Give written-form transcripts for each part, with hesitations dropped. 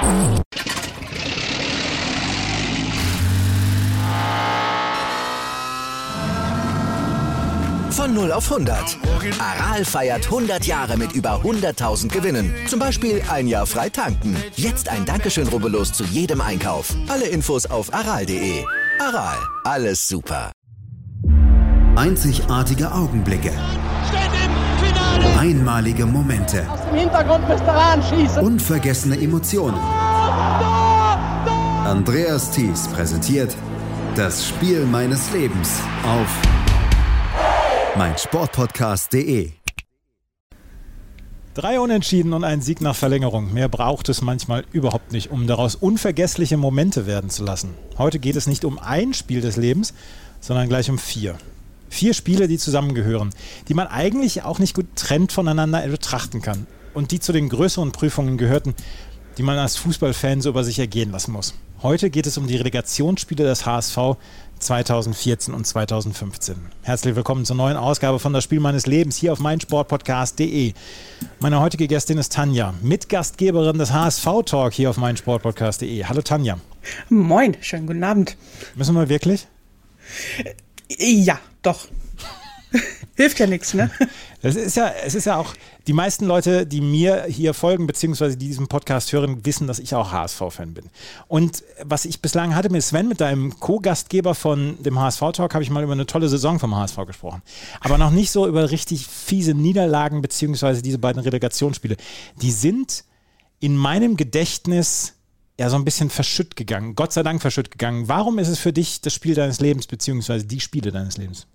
Von 0 auf 100. Aral feiert 100 Jahre mit über 100.000 Gewinnen. Zum Beispiel ein Jahr frei tanken. Jetzt ein Dankeschön, rubbellos zu jedem Einkauf. Alle Infos auf aral.de. Aral, alles super. Einzigartige Augenblicke. Einmalige Momente. Aus dem Hintergrund müsst ihr anschießen. Unvergessene Emotionen. Andreas Thies präsentiert das Spiel meines Lebens auf meinsportpodcast.de. 3 Unentschieden und ein Sieg nach Verlängerung. Mehr braucht es manchmal überhaupt nicht, um daraus unvergessliche Momente werden zu lassen. Heute geht es nicht um ein Spiel des Lebens, sondern gleich um 4. 4 Spiele, die zusammengehören, die man eigentlich auch nicht gut trennt voneinander betrachten kann und die zu den größeren Prüfungen gehörten, die man als Fußballfan so über sich ergehen lassen muss. Heute geht es um die Relegationsspiele des HSV 2014 und 2015. Herzlich willkommen zur neuen Ausgabe von Das Spiel meines Lebens hier auf meinsportpodcast.de. Meine heutige Gästin ist Tanja, Mitgastgeberin des HSV-Talk hier auf meinsportpodcast.de. Hallo Tanja. Moin, schönen guten Abend. Müssen wir wirklich? Ja, doch. Hilft ja nichts, ne? Es ist ja auch, die meisten Leute, die mir hier folgen, beziehungsweise die diesen Podcast hören, wissen, dass ich auch HSV-Fan bin. Und was ich bislang hatte mit Sven, mit deinem Co-Gastgeber von dem HSV-Talk, habe ich mal über eine tolle Saison vom HSV gesprochen. Aber noch nicht so über richtig fiese Niederlagen, beziehungsweise diese beiden Relegationsspiele. Die sind in meinem Gedächtnis ja so ein bisschen verschütt gegangen. Gott sei Dank verschütt gegangen. Warum ist es für dich das Spiel deines Lebens, beziehungsweise die Spiele deines Lebens?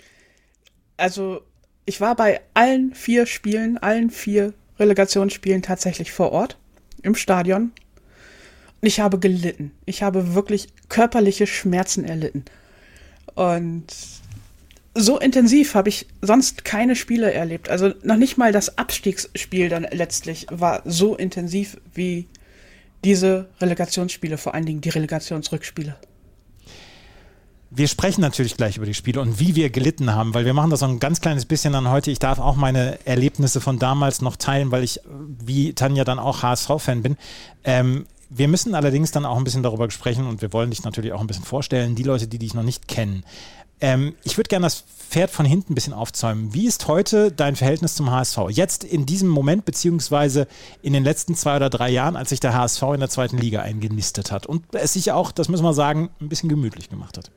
Also, ich war bei allen 4 Spielen, allen 4 Relegationsspielen tatsächlich vor Ort, im Stadion. Und ich habe gelitten. Ich habe wirklich körperliche Schmerzen erlitten. Und so intensiv habe ich sonst keine Spiele erlebt. Also noch nicht mal das Abstiegsspiel dann letztlich war so intensiv wie diese Relegationsspiele, vor allen Dingen die Relegationsrückspiele. Wir sprechen natürlich gleich über die Spiele und wie wir gelitten haben, weil wir machen das so ein ganz kleines bisschen dann heute. Ich darf auch meine Erlebnisse von damals noch teilen, weil ich, wie Tanja, dann auch HSV-Fan bin. Wir müssen allerdings dann auch ein bisschen darüber sprechen und wir wollen dich natürlich auch ein bisschen vorstellen, die Leute, die dich noch nicht kennen. Ich würde gerne das Pferd von hinten ein bisschen aufzäumen. Wie ist heute dein Verhältnis zum HSV? Jetzt in diesem Moment, beziehungsweise in den letzten 2 oder 3 Jahren, als sich der HSV in der 2. Liga eingenistet hat und es sich auch, das müssen wir sagen, ein bisschen gemütlich gemacht hat.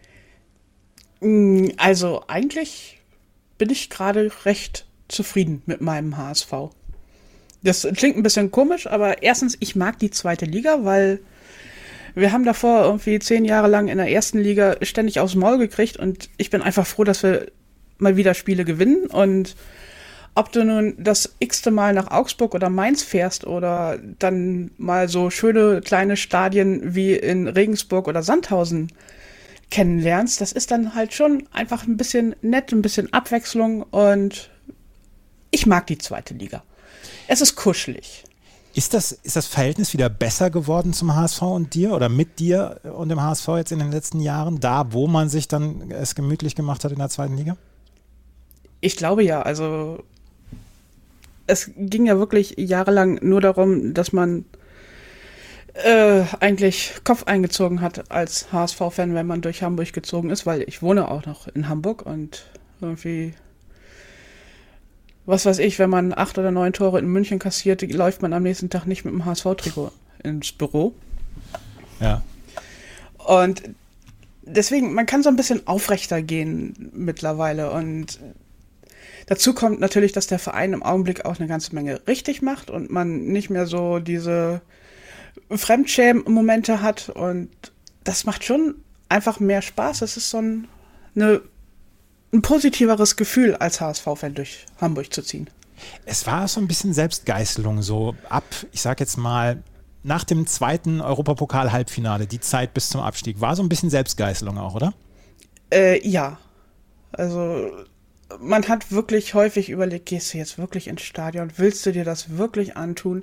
Also eigentlich bin ich gerade recht zufrieden mit meinem HSV. Das klingt ein bisschen komisch, aber erstens, ich mag die 2. Liga, weil wir haben davor irgendwie 10 Jahre lang in der 1. Liga ständig aufs Maul gekriegt und ich bin einfach froh, dass wir mal wieder Spiele gewinnen. Und ob du nun das x-te Mal nach Augsburg oder Mainz fährst oder dann mal so schöne kleine Stadien wie in Regensburg oder Sandhausen kennenlernst, das ist dann halt schon einfach ein bisschen nett, ein bisschen Abwechslung und ich mag die 2. Liga. Es ist kuschelig. Ist das Verhältnis wieder besser geworden zum HSV und dir oder mit dir und dem HSV jetzt in den letzten Jahren, da wo man sich dann es gemütlich gemacht hat in der 2. Liga? Ich glaube ja, also es ging ja wirklich jahrelang nur darum, dass man eigentlich Kopf eingezogen hat als HSV-Fan, wenn man durch Hamburg gezogen ist, weil ich wohne auch noch in Hamburg und irgendwie, was weiß ich, wenn man 8 oder 9 Tore in München kassiert, läuft man am nächsten Tag nicht mit dem HSV-Trikot ins Büro. Ja. Und deswegen, man kann so ein bisschen aufrechter gehen mittlerweile und dazu kommt natürlich, dass der Verein im Augenblick auch eine ganze Menge richtig macht und man nicht mehr so diese Fremdschämen-Momente hat und das macht schon einfach mehr Spaß. Es ist so ein positiveres Gefühl, als HSV-Fan durch Hamburg zu ziehen. Es war so ein bisschen Selbstgeißelung, so ab, ich sag jetzt mal, nach dem 2. Europapokal-Halbfinale, die Zeit bis zum Abstieg, war so ein bisschen Selbstgeißelung auch, oder? Ja. Also man hat wirklich häufig überlegt, gehst du jetzt wirklich ins Stadion? Willst du dir das wirklich antun?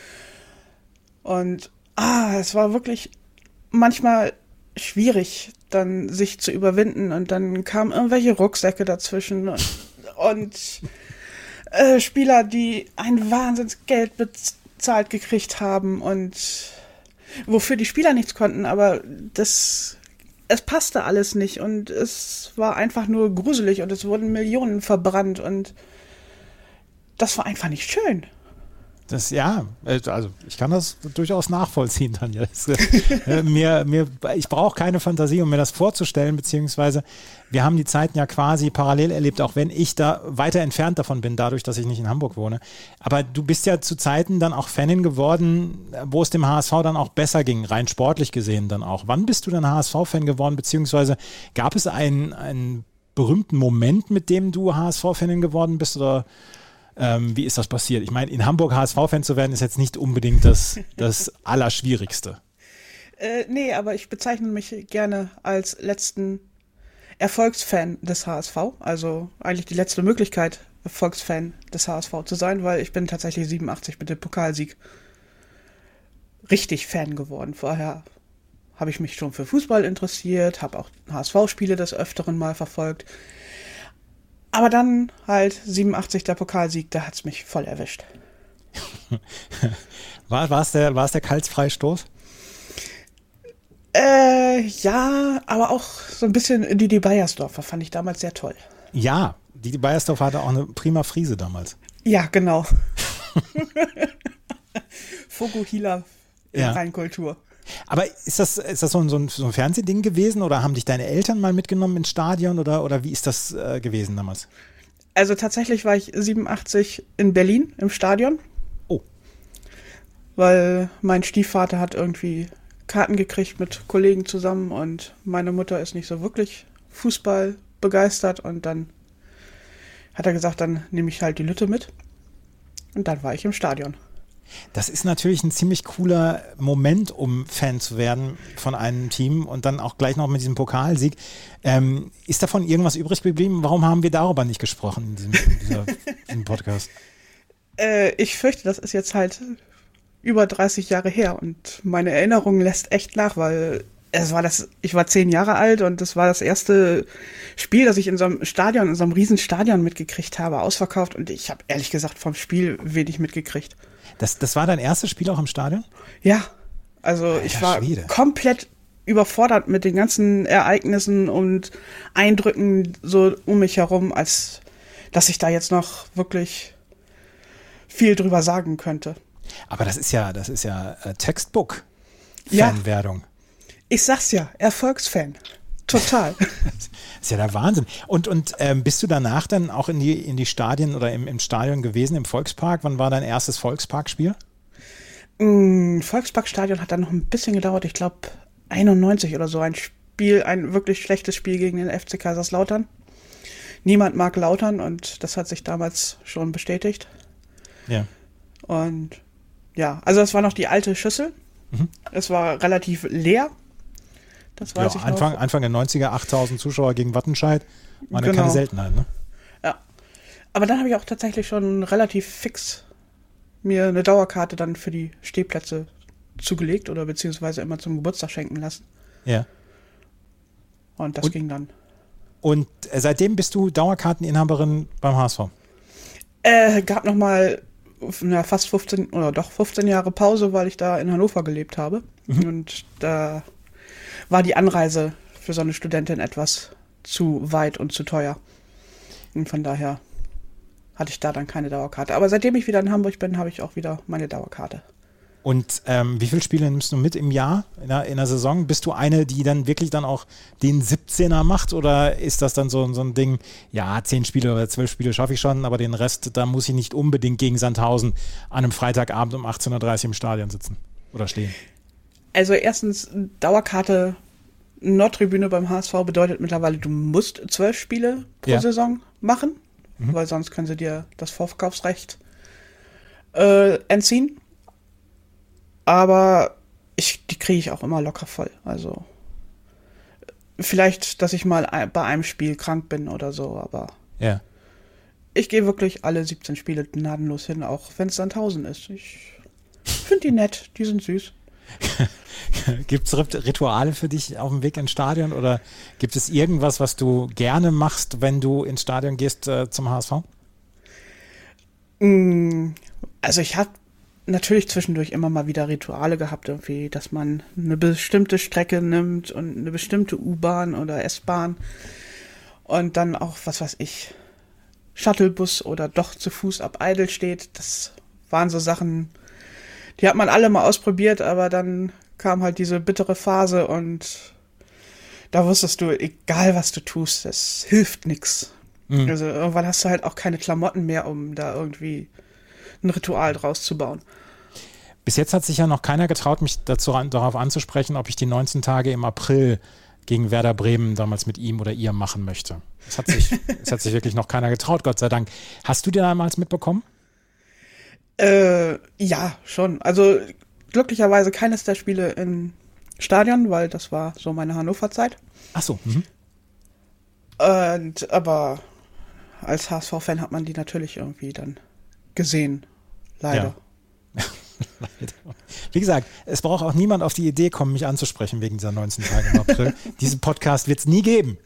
Und es war wirklich manchmal schwierig, dann sich zu überwinden und dann kamen irgendwelche Rucksäcke dazwischen und Spieler, die ein Wahnsinnsgeld ausgezahlt gekriegt haben und wofür die Spieler nichts konnten, aber es passte alles nicht und es war einfach nur gruselig und es wurden Millionen verbrannt und das war einfach nicht schön. Also ich kann das durchaus nachvollziehen, Tanja. Ich brauche keine Fantasie, um mir das vorzustellen, beziehungsweise wir haben die Zeiten ja quasi parallel erlebt, auch wenn ich da weiter entfernt davon bin, dadurch, dass ich nicht in Hamburg wohne. Aber du bist ja zu Zeiten dann auch Fanin geworden, wo es dem HSV dann auch besser ging, rein sportlich gesehen dann auch. Wann bist du dann HSV-Fan geworden, beziehungsweise gab es einen berühmten Moment, mit dem du HSV-Fanin geworden bist, oder wie ist das passiert? Ich meine, in Hamburg HSV-Fan zu werden, ist jetzt nicht unbedingt das Allerschwierigste. Nee, aber ich bezeichne mich gerne als letzten Erfolgsfan des HSV. Also eigentlich die letzte Möglichkeit, Erfolgsfan des HSV zu sein, weil ich bin tatsächlich 87 mit dem Pokalsieg richtig Fan geworden. Vorher habe ich mich schon für Fußball interessiert, habe auch HSV-Spiele des Öfteren mal verfolgt. Aber dann halt 87 der Pokalsieg, da hat es mich voll erwischt. War es der Karlsfreistoß? Ja, aber auch so ein bisschen Didi Beiersdorfer fand ich damals sehr toll. Ja, Didi Beiersdorfer hatte auch eine prima Frise damals. Ja, genau. Fokuhila in Rheinkultur. Aber ist das so ein Fernsehding gewesen oder haben dich deine Eltern mal mitgenommen ins Stadion oder wie ist das gewesen damals? Also tatsächlich war ich 87 in Berlin im Stadion. Oh. Weil mein Stiefvater hat irgendwie Karten gekriegt mit Kollegen zusammen und meine Mutter ist nicht so wirklich Fußball begeistert und dann hat er gesagt, dann nehme ich halt die Lütte mit und dann war ich im Stadion. Das ist natürlich ein ziemlich cooler Moment, um Fan zu werden von einem Team und dann auch gleich noch mit diesem Pokalsieg. Ist davon irgendwas übrig geblieben? Warum haben wir darüber nicht gesprochen in diesem Podcast? Ich fürchte, das ist jetzt halt über 30 Jahre her und meine Erinnerung lässt echt nach, weil ich war 10 Jahre alt und das war das erste Spiel, das ich in so einem Stadion, in so einem Riesenstadion mitgekriegt habe, ausverkauft und ich habe ehrlich gesagt vom Spiel wenig mitgekriegt. Das war dein erstes Spiel auch im Stadion? Ja, also ich war komplett überfordert mit den ganzen Ereignissen und Eindrücken so um mich herum, als dass ich da jetzt noch wirklich viel drüber sagen könnte. Aber das ist ja Textbook-Fanwerdung. Ja, ich sag's ja, Erfolgsfan. Total. Das ist ja der Wahnsinn. Und bist du danach dann auch in die Stadien oder im Stadion gewesen, im Volkspark? Wann war dein erstes Volksparkspiel? Volksparkstadion hat dann noch ein bisschen gedauert. Ich glaube 91 oder so. Ein wirklich schlechtes Spiel gegen den FC Kaiserslautern. Niemand mag Lautern und das hat sich damals schon bestätigt. Ja. Und ja, also das war noch die alte Schüssel. Mhm. Es war relativ leer. Das weiß ich noch. Anfang der 90er, 8000 Zuschauer gegen Wattenscheid. War keine Seltenheit, ne? Ja. Aber dann habe ich auch tatsächlich schon relativ fix mir eine Dauerkarte dann für die Stehplätze zugelegt oder beziehungsweise immer zum Geburtstag schenken lassen. Ja. Und das ging dann. Und seitdem bist du Dauerkarteninhaberin beim HSV? Gab nochmal fast 15 Jahre Pause, weil ich da in Hannover gelebt habe. Mhm. Und da war die Anreise für so eine Studentin etwas zu weit und zu teuer. Und von daher hatte ich da dann keine Dauerkarte. Aber seitdem ich wieder in Hamburg bin, habe ich auch wieder meine Dauerkarte. Und wie viele Spiele nimmst du mit im Jahr, in der Saison? Bist du eine, die dann wirklich dann auch den 17er macht? Oder ist das dann so ein Ding, ja, 10 Spiele oder 12 Spiele schaffe ich schon, aber den Rest, da muss ich nicht unbedingt gegen Sandhausen an einem Freitagabend um 18.30 Uhr im Stadion sitzen oder stehen? Also erstens, Dauerkarte Nordtribüne beim HSV bedeutet mittlerweile, du musst 12 Spiele pro Saison machen, weil sonst können sie dir das Vorverkaufsrecht entziehen. Aber die kriege ich auch immer locker voll. Also vielleicht, dass ich mal bei einem Spiel krank bin oder so, aber ich gehe wirklich alle 17 Spiele gnadenlos hin, auch wenn es Sandhausen ist. Ich finde die nett, die sind süß. Gibt es Rituale für dich auf dem Weg ins Stadion oder gibt es irgendwas, was du gerne machst, wenn du ins Stadion gehst zum HSV? Also ich habe natürlich zwischendurch immer mal wieder Rituale gehabt, irgendwie, dass man eine bestimmte Strecke nimmt und eine bestimmte U-Bahn oder S-Bahn und dann auch, was weiß ich, Shuttlebus oder doch zu Fuß ab Eidelstedt. Das waren so Sachen, die hat man alle mal ausprobiert, aber dann kam halt diese bittere Phase und da wusstest du, egal was du tust, das hilft nix. Mhm. Also irgendwann hast du halt auch keine Klamotten mehr, um da irgendwie ein Ritual draus zu bauen. Bis jetzt hat sich ja noch keiner getraut, mich darauf anzusprechen, ob ich die 19 Tage im April gegen Werder Bremen damals mit ihm oder ihr machen möchte. Es hat sich wirklich noch keiner getraut, Gott sei Dank. Hast du dir damals mitbekommen? Ja, schon. Also glücklicherweise keines der Spiele im Stadion, weil das war so meine Hannover-Zeit. Ach so. Mhm. Aber als HSV-Fan hat man die natürlich irgendwie dann gesehen. Leider. Ja. Wie gesagt, es braucht auch niemand auf die Idee kommen, mich anzusprechen wegen dieser 19 Tage im April. Diesen Podcast wird es nie geben.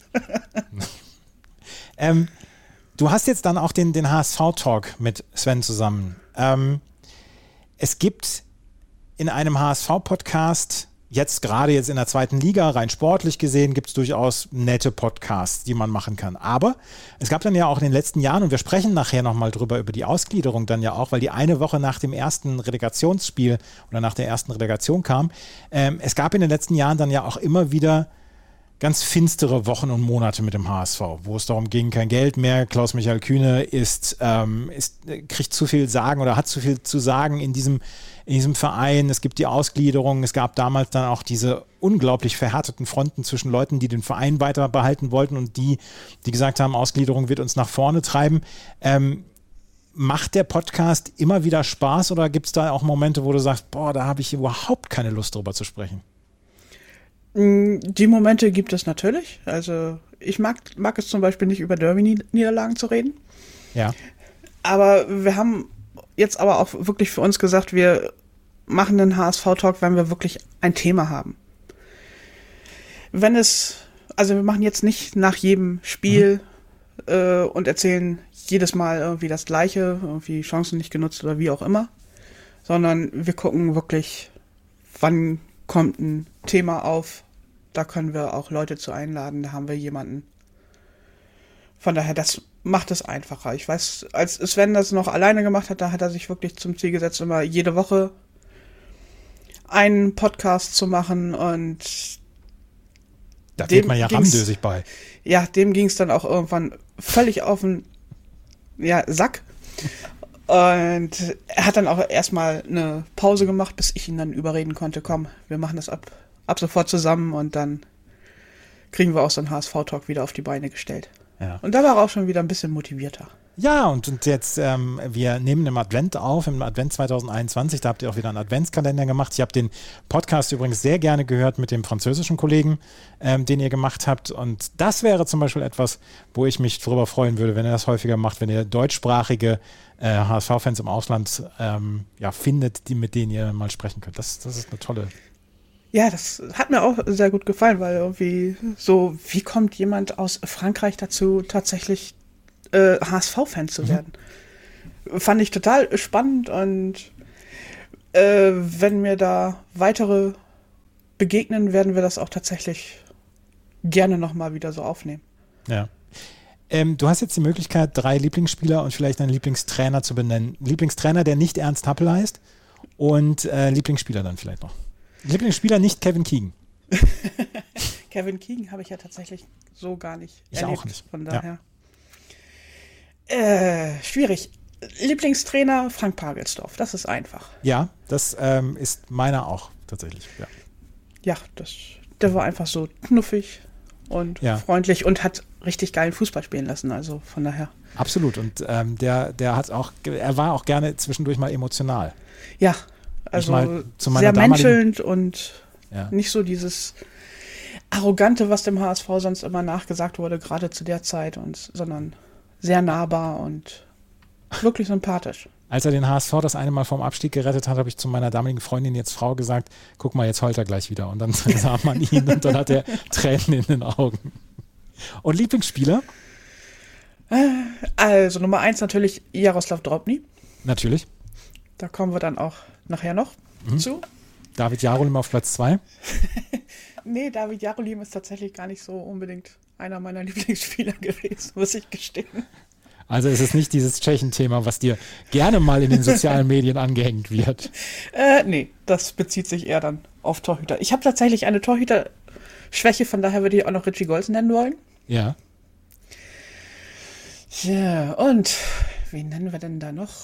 Du hast jetzt dann auch den HSV-Talk mit Sven zusammen. Es gibt in einem HSV-Podcast, jetzt in der 2. Liga, rein sportlich gesehen, gibt es durchaus nette Podcasts, die man machen kann. Aber es gab dann ja auch in den letzten Jahren, und wir sprechen nachher nochmal drüber, über die Ausgliederung dann ja auch, weil die eine Woche nach dem ersten Relegationsspiel oder nach der ersten Relegation kam, es gab in den letzten Jahren dann ja auch immer wieder ganz finstere Wochen und Monate mit dem HSV, wo es darum ging, kein Geld mehr. Klaus-Michael Kühne kriegt zu viel sagen oder hat zu viel zu sagen in diesem Verein. Es gibt die Ausgliederung. Es gab damals dann auch diese unglaublich verhärteten Fronten zwischen Leuten, die den Verein weiter behalten wollten und die gesagt haben, Ausgliederung wird uns nach vorne treiben. Macht der Podcast immer wieder Spaß oder gibt es da auch Momente, wo du sagst, boah, da habe ich überhaupt keine Lust drüber zu sprechen? Die Momente gibt es natürlich. Also ich mag es zum Beispiel nicht, über Derby-Niederlagen zu reden. Ja. Aber wir haben jetzt aber auch wirklich für uns gesagt, wir machen einen HSV-Talk, wenn wir wirklich ein Thema haben. Wir machen jetzt nicht nach jedem Spiel und erzählen jedes Mal irgendwie das Gleiche, irgendwie Chancen nicht genutzt oder wie auch immer, sondern wir gucken wirklich, wann kommt ein Thema auf, da können wir auch Leute zu einladen, da haben wir jemanden. Von daher, das macht es einfacher. Ich weiß, als Sven das noch alleine gemacht hat, da hat er sich wirklich zum Ziel gesetzt, immer jede Woche einen Podcast zu machen und da geht man ja ramdösig bei. Ja, dem ging es dann auch irgendwann völlig auf den Sack. Und er hat dann auch erstmal eine Pause gemacht, bis ich ihn dann überreden konnte, komm, wir machen das ab sofort zusammen und dann kriegen wir auch so einen HSV-Talk wieder auf die Beine gestellt. Ja. Und da war er auch schon wieder ein bisschen motivierter. Ja, und jetzt, wir nehmen im Advent auf, im Advent 2021, da habt ihr auch wieder einen Adventskalender gemacht. Ich habe den Podcast übrigens sehr gerne gehört mit dem französischen Kollegen, den ihr gemacht habt. Und das wäre zum Beispiel etwas, wo ich mich darüber freuen würde, wenn ihr das häufiger macht, wenn ihr deutschsprachige HSV-Fans im Ausland findet, mit denen ihr mal sprechen könnt. Das ist eine tolle. Ja, das hat mir auch sehr gut gefallen, weil irgendwie so, wie kommt jemand aus Frankreich dazu, tatsächlich HSV-Fan zu werden? Fand ich total spannend und wenn mir da weitere begegnen, werden wir das auch tatsächlich gerne nochmal wieder so aufnehmen. Ja. Du hast jetzt die Möglichkeit, 3 Lieblingsspieler und vielleicht einen Lieblingstrainer zu benennen. Lieblingstrainer, der nicht Ernst Happel heißt und Lieblingsspieler dann vielleicht noch. Lieblingsspieler nicht Kevin Keegan. Kevin Keegan habe ich ja tatsächlich so gar nicht ich erlebt. Auch nicht. Von daher. Ja. Schwierig. Lieblingstrainer Frank Pagelsdorf. Das ist einfach. Ja, das ist meiner auch tatsächlich. Ja, der war einfach so knuffig und freundlich und hat richtig geilen Fußball spielen lassen. Also von daher. Absolut. Und er war auch gerne zwischendurch mal emotional. Ja. Also sehr menschelnd und nicht so dieses Arrogante, was dem HSV sonst immer nachgesagt wurde, gerade zu der Zeit, sondern sehr nahbar und wirklich sympathisch. Als er den HSV das eine Mal vom Abstieg gerettet hat, habe ich zu meiner damaligen Freundin, jetzt Frau, gesagt, guck mal, jetzt heult er gleich wieder. Und dann sah man ihn und dann hat er Tränen in den Augen. Und Lieblingsspieler? Also Nummer 1 natürlich Jaroslav Drobny. Natürlich. Da kommen wir dann auch nachher noch zu. David Jarolim auf Platz 2. Nee, David Jarolim ist tatsächlich gar nicht so unbedingt einer meiner Lieblingsspieler gewesen, muss ich gestehen. Also es ist nicht dieses Tschechen-Thema, was dir gerne mal in den sozialen Medien angehängt wird. Nee, das bezieht sich eher dann auf Torhüter. Ich habe tatsächlich eine Torhüter-Schwäche, von daher würde ich auch noch Richie Golds nennen wollen. Ja. Ja, und wen nennen wir denn da noch?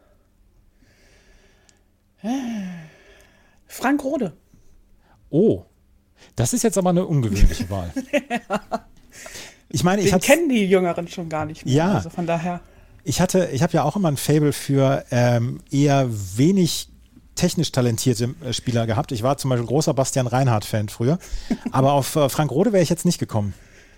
Frank Rode. Oh, das ist jetzt aber eine ungewöhnliche Wahl. Ich meine, Den kennen die Jüngeren schon gar nicht mehr. Ja. Also von daher. Ich habe ja auch immer ein Faible für eher wenig technisch talentierte Spieler gehabt. Ich war zum Beispiel großer Bastian Reinhardt-Fan früher. Aber auf Frank Rode wäre ich jetzt nicht gekommen.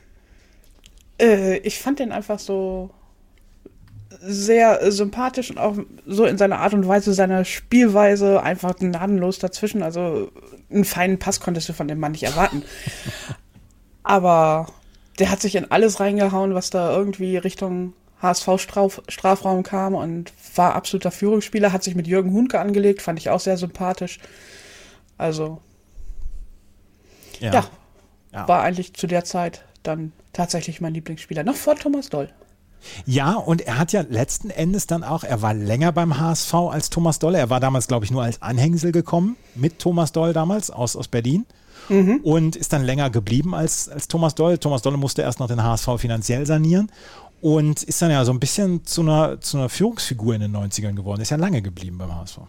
Ich fand den einfach so sehr sympathisch und auch so in seiner Art und Weise, seiner Spielweise einfach gnadenlos dazwischen. Also einen feinen Pass konntest du von dem Mann nicht erwarten. Aber der hat sich in alles reingehauen, was da irgendwie Richtung HSV-Strafraum kam und war absoluter Führungsspieler, hat sich mit Jürgen Hunke angelegt, fand ich auch sehr sympathisch. Also, ja, war eigentlich zu der Zeit dann tatsächlich mein Lieblingsspieler. Noch vor Thomas Doll. Ja, und er hat ja letzten Endes dann auch, er war länger beim HSV als Thomas Doll. Er war damals, glaube ich, nur als Anhängsel gekommen, mit Thomas Doll damals aus Berlin. Und ist dann länger geblieben als Thomas Doll. Thomas Doll musste erst noch den HSV finanziell sanieren und ist dann ja so ein bisschen zu einer Führungsfigur in den 90ern geworden. Ist ja lange geblieben beim HSV.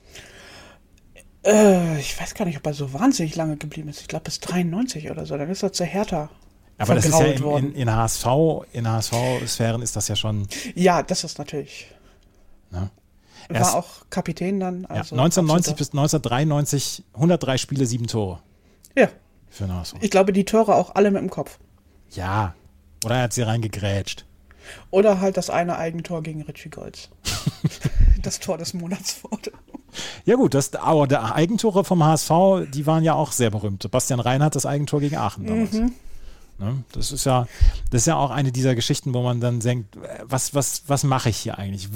Ich weiß gar nicht, ob er so wahnsinnig lange geblieben ist. Ich glaube bis 93 oder so. Dann ist er zu Hertha. Aber das ist ja in HSV-Sphären ist das ja schon. Ja, das ist natürlich. Ne? War auch Kapitän dann. Also 1990 bis 1993, 103 Spiele, 7 Tore. Ja. Für den HSV. Ich glaube, die Tore auch alle mit dem Kopf. Ja. Oder er hat sie reingegrätscht. Oder halt das eine Eigentor gegen Richie Golds. Das Tor des Monats wurde. Ja gut, aber der Eigentore vom HSV, die waren ja auch sehr berühmt. Bastian Reinhardt das Eigentor gegen Aachen damals. Ne? Das ist ja auch eine dieser Geschichten, wo man dann denkt, was mache ich hier eigentlich?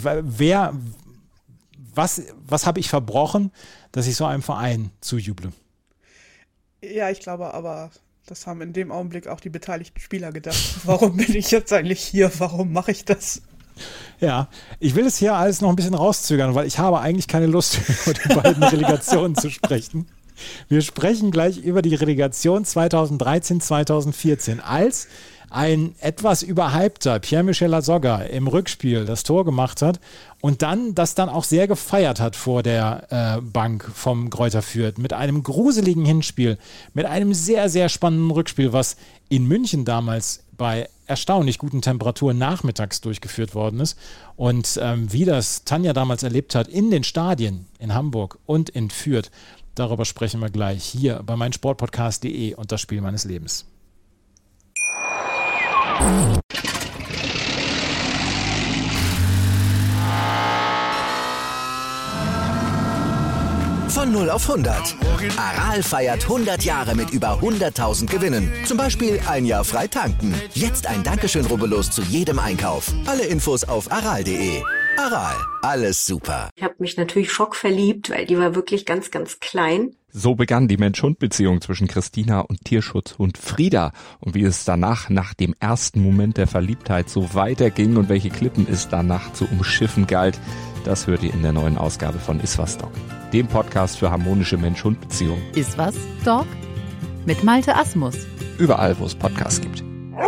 Was habe ich verbrochen, dass ich so einem Verein zujuble? Ja, ich glaube aber, das haben in dem Augenblick auch die beteiligten Spieler gedacht. Warum bin ich jetzt eigentlich hier? Warum mache ich das? Ja, ich will es hier alles noch ein bisschen rauszögern, weil ich habe eigentlich keine Lust, über die beiden Relegationen zu sprechen. Wir sprechen gleich über die Relegation 2013-2014, als ein etwas überhypter Pierre-Michel Lasogga im Rückspiel das Tor gemacht hat und das dann auch sehr gefeiert hat vor der Bank vom Greuther Fürth mit einem gruseligen Hinspiel, mit einem sehr, sehr spannenden Rückspiel, was in München damals bei erstaunlich guten Temperaturen nachmittags durchgeführt worden ist. Und wie das Tanja damals erlebt hat in den Stadien in Hamburg und in Fürth, darüber sprechen wir gleich hier bei meinsportpodcast.de und das Spiel meines Lebens. Von 0 auf 100. Aral feiert 100 Jahre mit über 100.000 Gewinnen. Zum Beispiel ein Jahr frei tanken. Jetzt ein Dankeschön, rubbellos zu jedem Einkauf. Alle Infos auf aral.de. Aral, alles super. Ich habe mich natürlich schockverliebt, weil die war wirklich ganz, ganz klein. So begann die Mensch-Hund-Beziehung zwischen Christina und Tierschutzhund Frieda. Und wie es danach, nach dem ersten Moment der Verliebtheit, so weiterging und welche Klippen es danach zu umschiffen galt, das hört ihr in der neuen Ausgabe von Iswas Dog, dem Podcast für harmonische Mensch-Hund-Beziehungen. Iswas Dog mit Malte Asmus. Überall, wo es Podcasts gibt.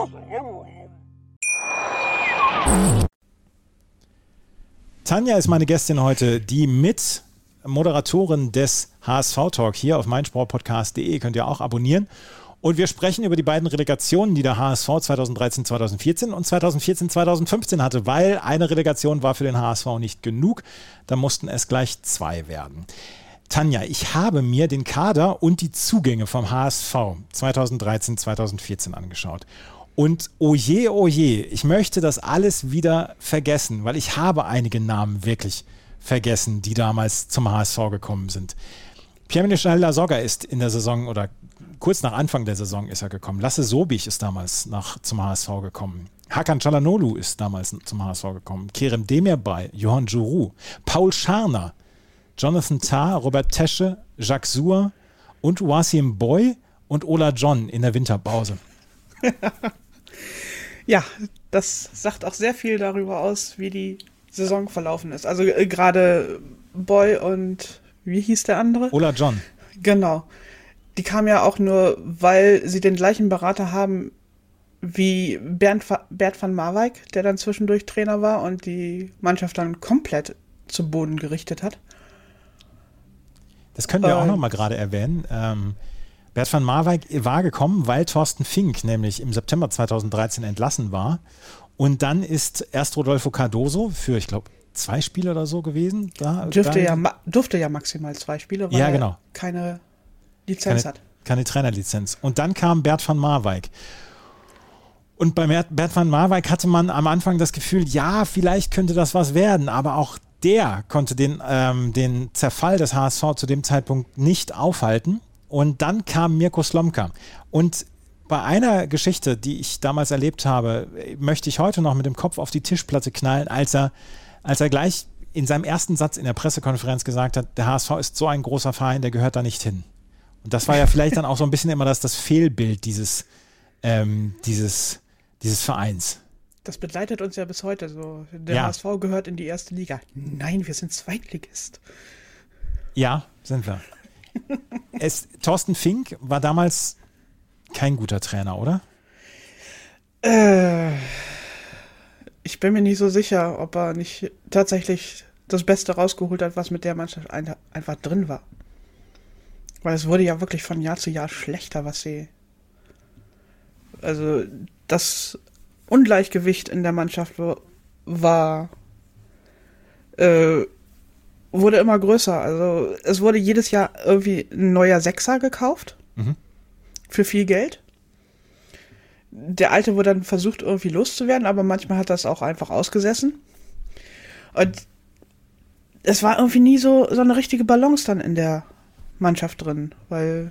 Tanja ist meine Gästin heute, die Moderatorin des HSV-Talk hier auf meinsportpodcast.de, könnt ihr auch abonnieren. Und wir sprechen über die beiden Relegationen, die der HSV 2013-2014 und 2014-2015 hatte, weil eine Relegation war für den HSV nicht genug, da mussten es gleich 2 werden. Tanja, ich habe mir den Kader und die Zugänge vom HSV 2013-2014 angeschaut. Und oje, ich möchte das alles wieder vergessen, weil ich habe einige Namen wirklich vergessen, die damals zum HSV gekommen sind. Pierre-Michel Lasogga ist in der Saison oder kurz nach Anfang der Saison ist er gekommen. Lasse Sobich ist damals zum HSV gekommen. Hakan Çalhanoğlu ist damals zum HSV gekommen. Kerem Demirbay, Johan Djourou, Paul Scharner Jonathan Tah, Robert Tesche, Jacques Suhr und Wasim Boy und Ola John in der Winterpause. Ja, das sagt auch sehr viel darüber aus, wie die Saison verlaufen ist. Also gerade Boy und wie hieß der andere? Ola John. Genau. Die kamen ja auch nur, weil sie den gleichen Berater haben wie Bert van Marwijk, der dann zwischendurch Trainer war und die Mannschaft dann komplett zu Boden gerichtet hat. Das können wir auch noch mal gerade erwähnen. Bert van Marwijk war gekommen, weil Thorsten Fink nämlich im September 2013 entlassen war. Und dann ist erst Rodolfo Cardoso für, ich glaube, 2 Spiele oder so gewesen. Durfte ja maximal 2 Spiele, weil er keine Lizenz hat. Keine Trainerlizenz. Und dann kam Bert van Marwijk. Und bei Bert van Marwijk hatte man am Anfang das Gefühl, ja, vielleicht könnte das was werden, aber auch der konnte den Zerfall des HSV zu dem Zeitpunkt nicht aufhalten. Und dann kam Mirko Slomka. Und bei einer Geschichte, die ich damals erlebt habe, möchte ich heute noch mit dem Kopf auf die Tischplatte knallen, als er gleich in seinem ersten Satz in der Pressekonferenz gesagt hat, der HSV ist so ein großer Verein, der gehört da nicht hin. Und das war ja vielleicht dann auch so ein bisschen immer das Fehlbild dieses Vereins. Das begleitet uns ja bis heute so. Der HSV gehört in die erste Liga. Nein, wir sind Zweitligist. Ja, sind wir. Thorsten Fink war damals kein guter Trainer, oder? Ich bin mir nicht so sicher, ob er nicht tatsächlich das Beste rausgeholt hat, was mit der Mannschaft einfach drin war. Weil es wurde ja wirklich von Jahr zu Jahr schlechter, also das Ungleichgewicht in der Mannschaft wurde immer größer. Also es wurde jedes Jahr irgendwie ein neuer Sechser gekauft. Für viel Geld. Der alte wurde dann versucht, irgendwie loszuwerden, aber manchmal hat das auch einfach ausgesessen. Und es war irgendwie nie so eine richtige Balance dann in der Mannschaft drin, weil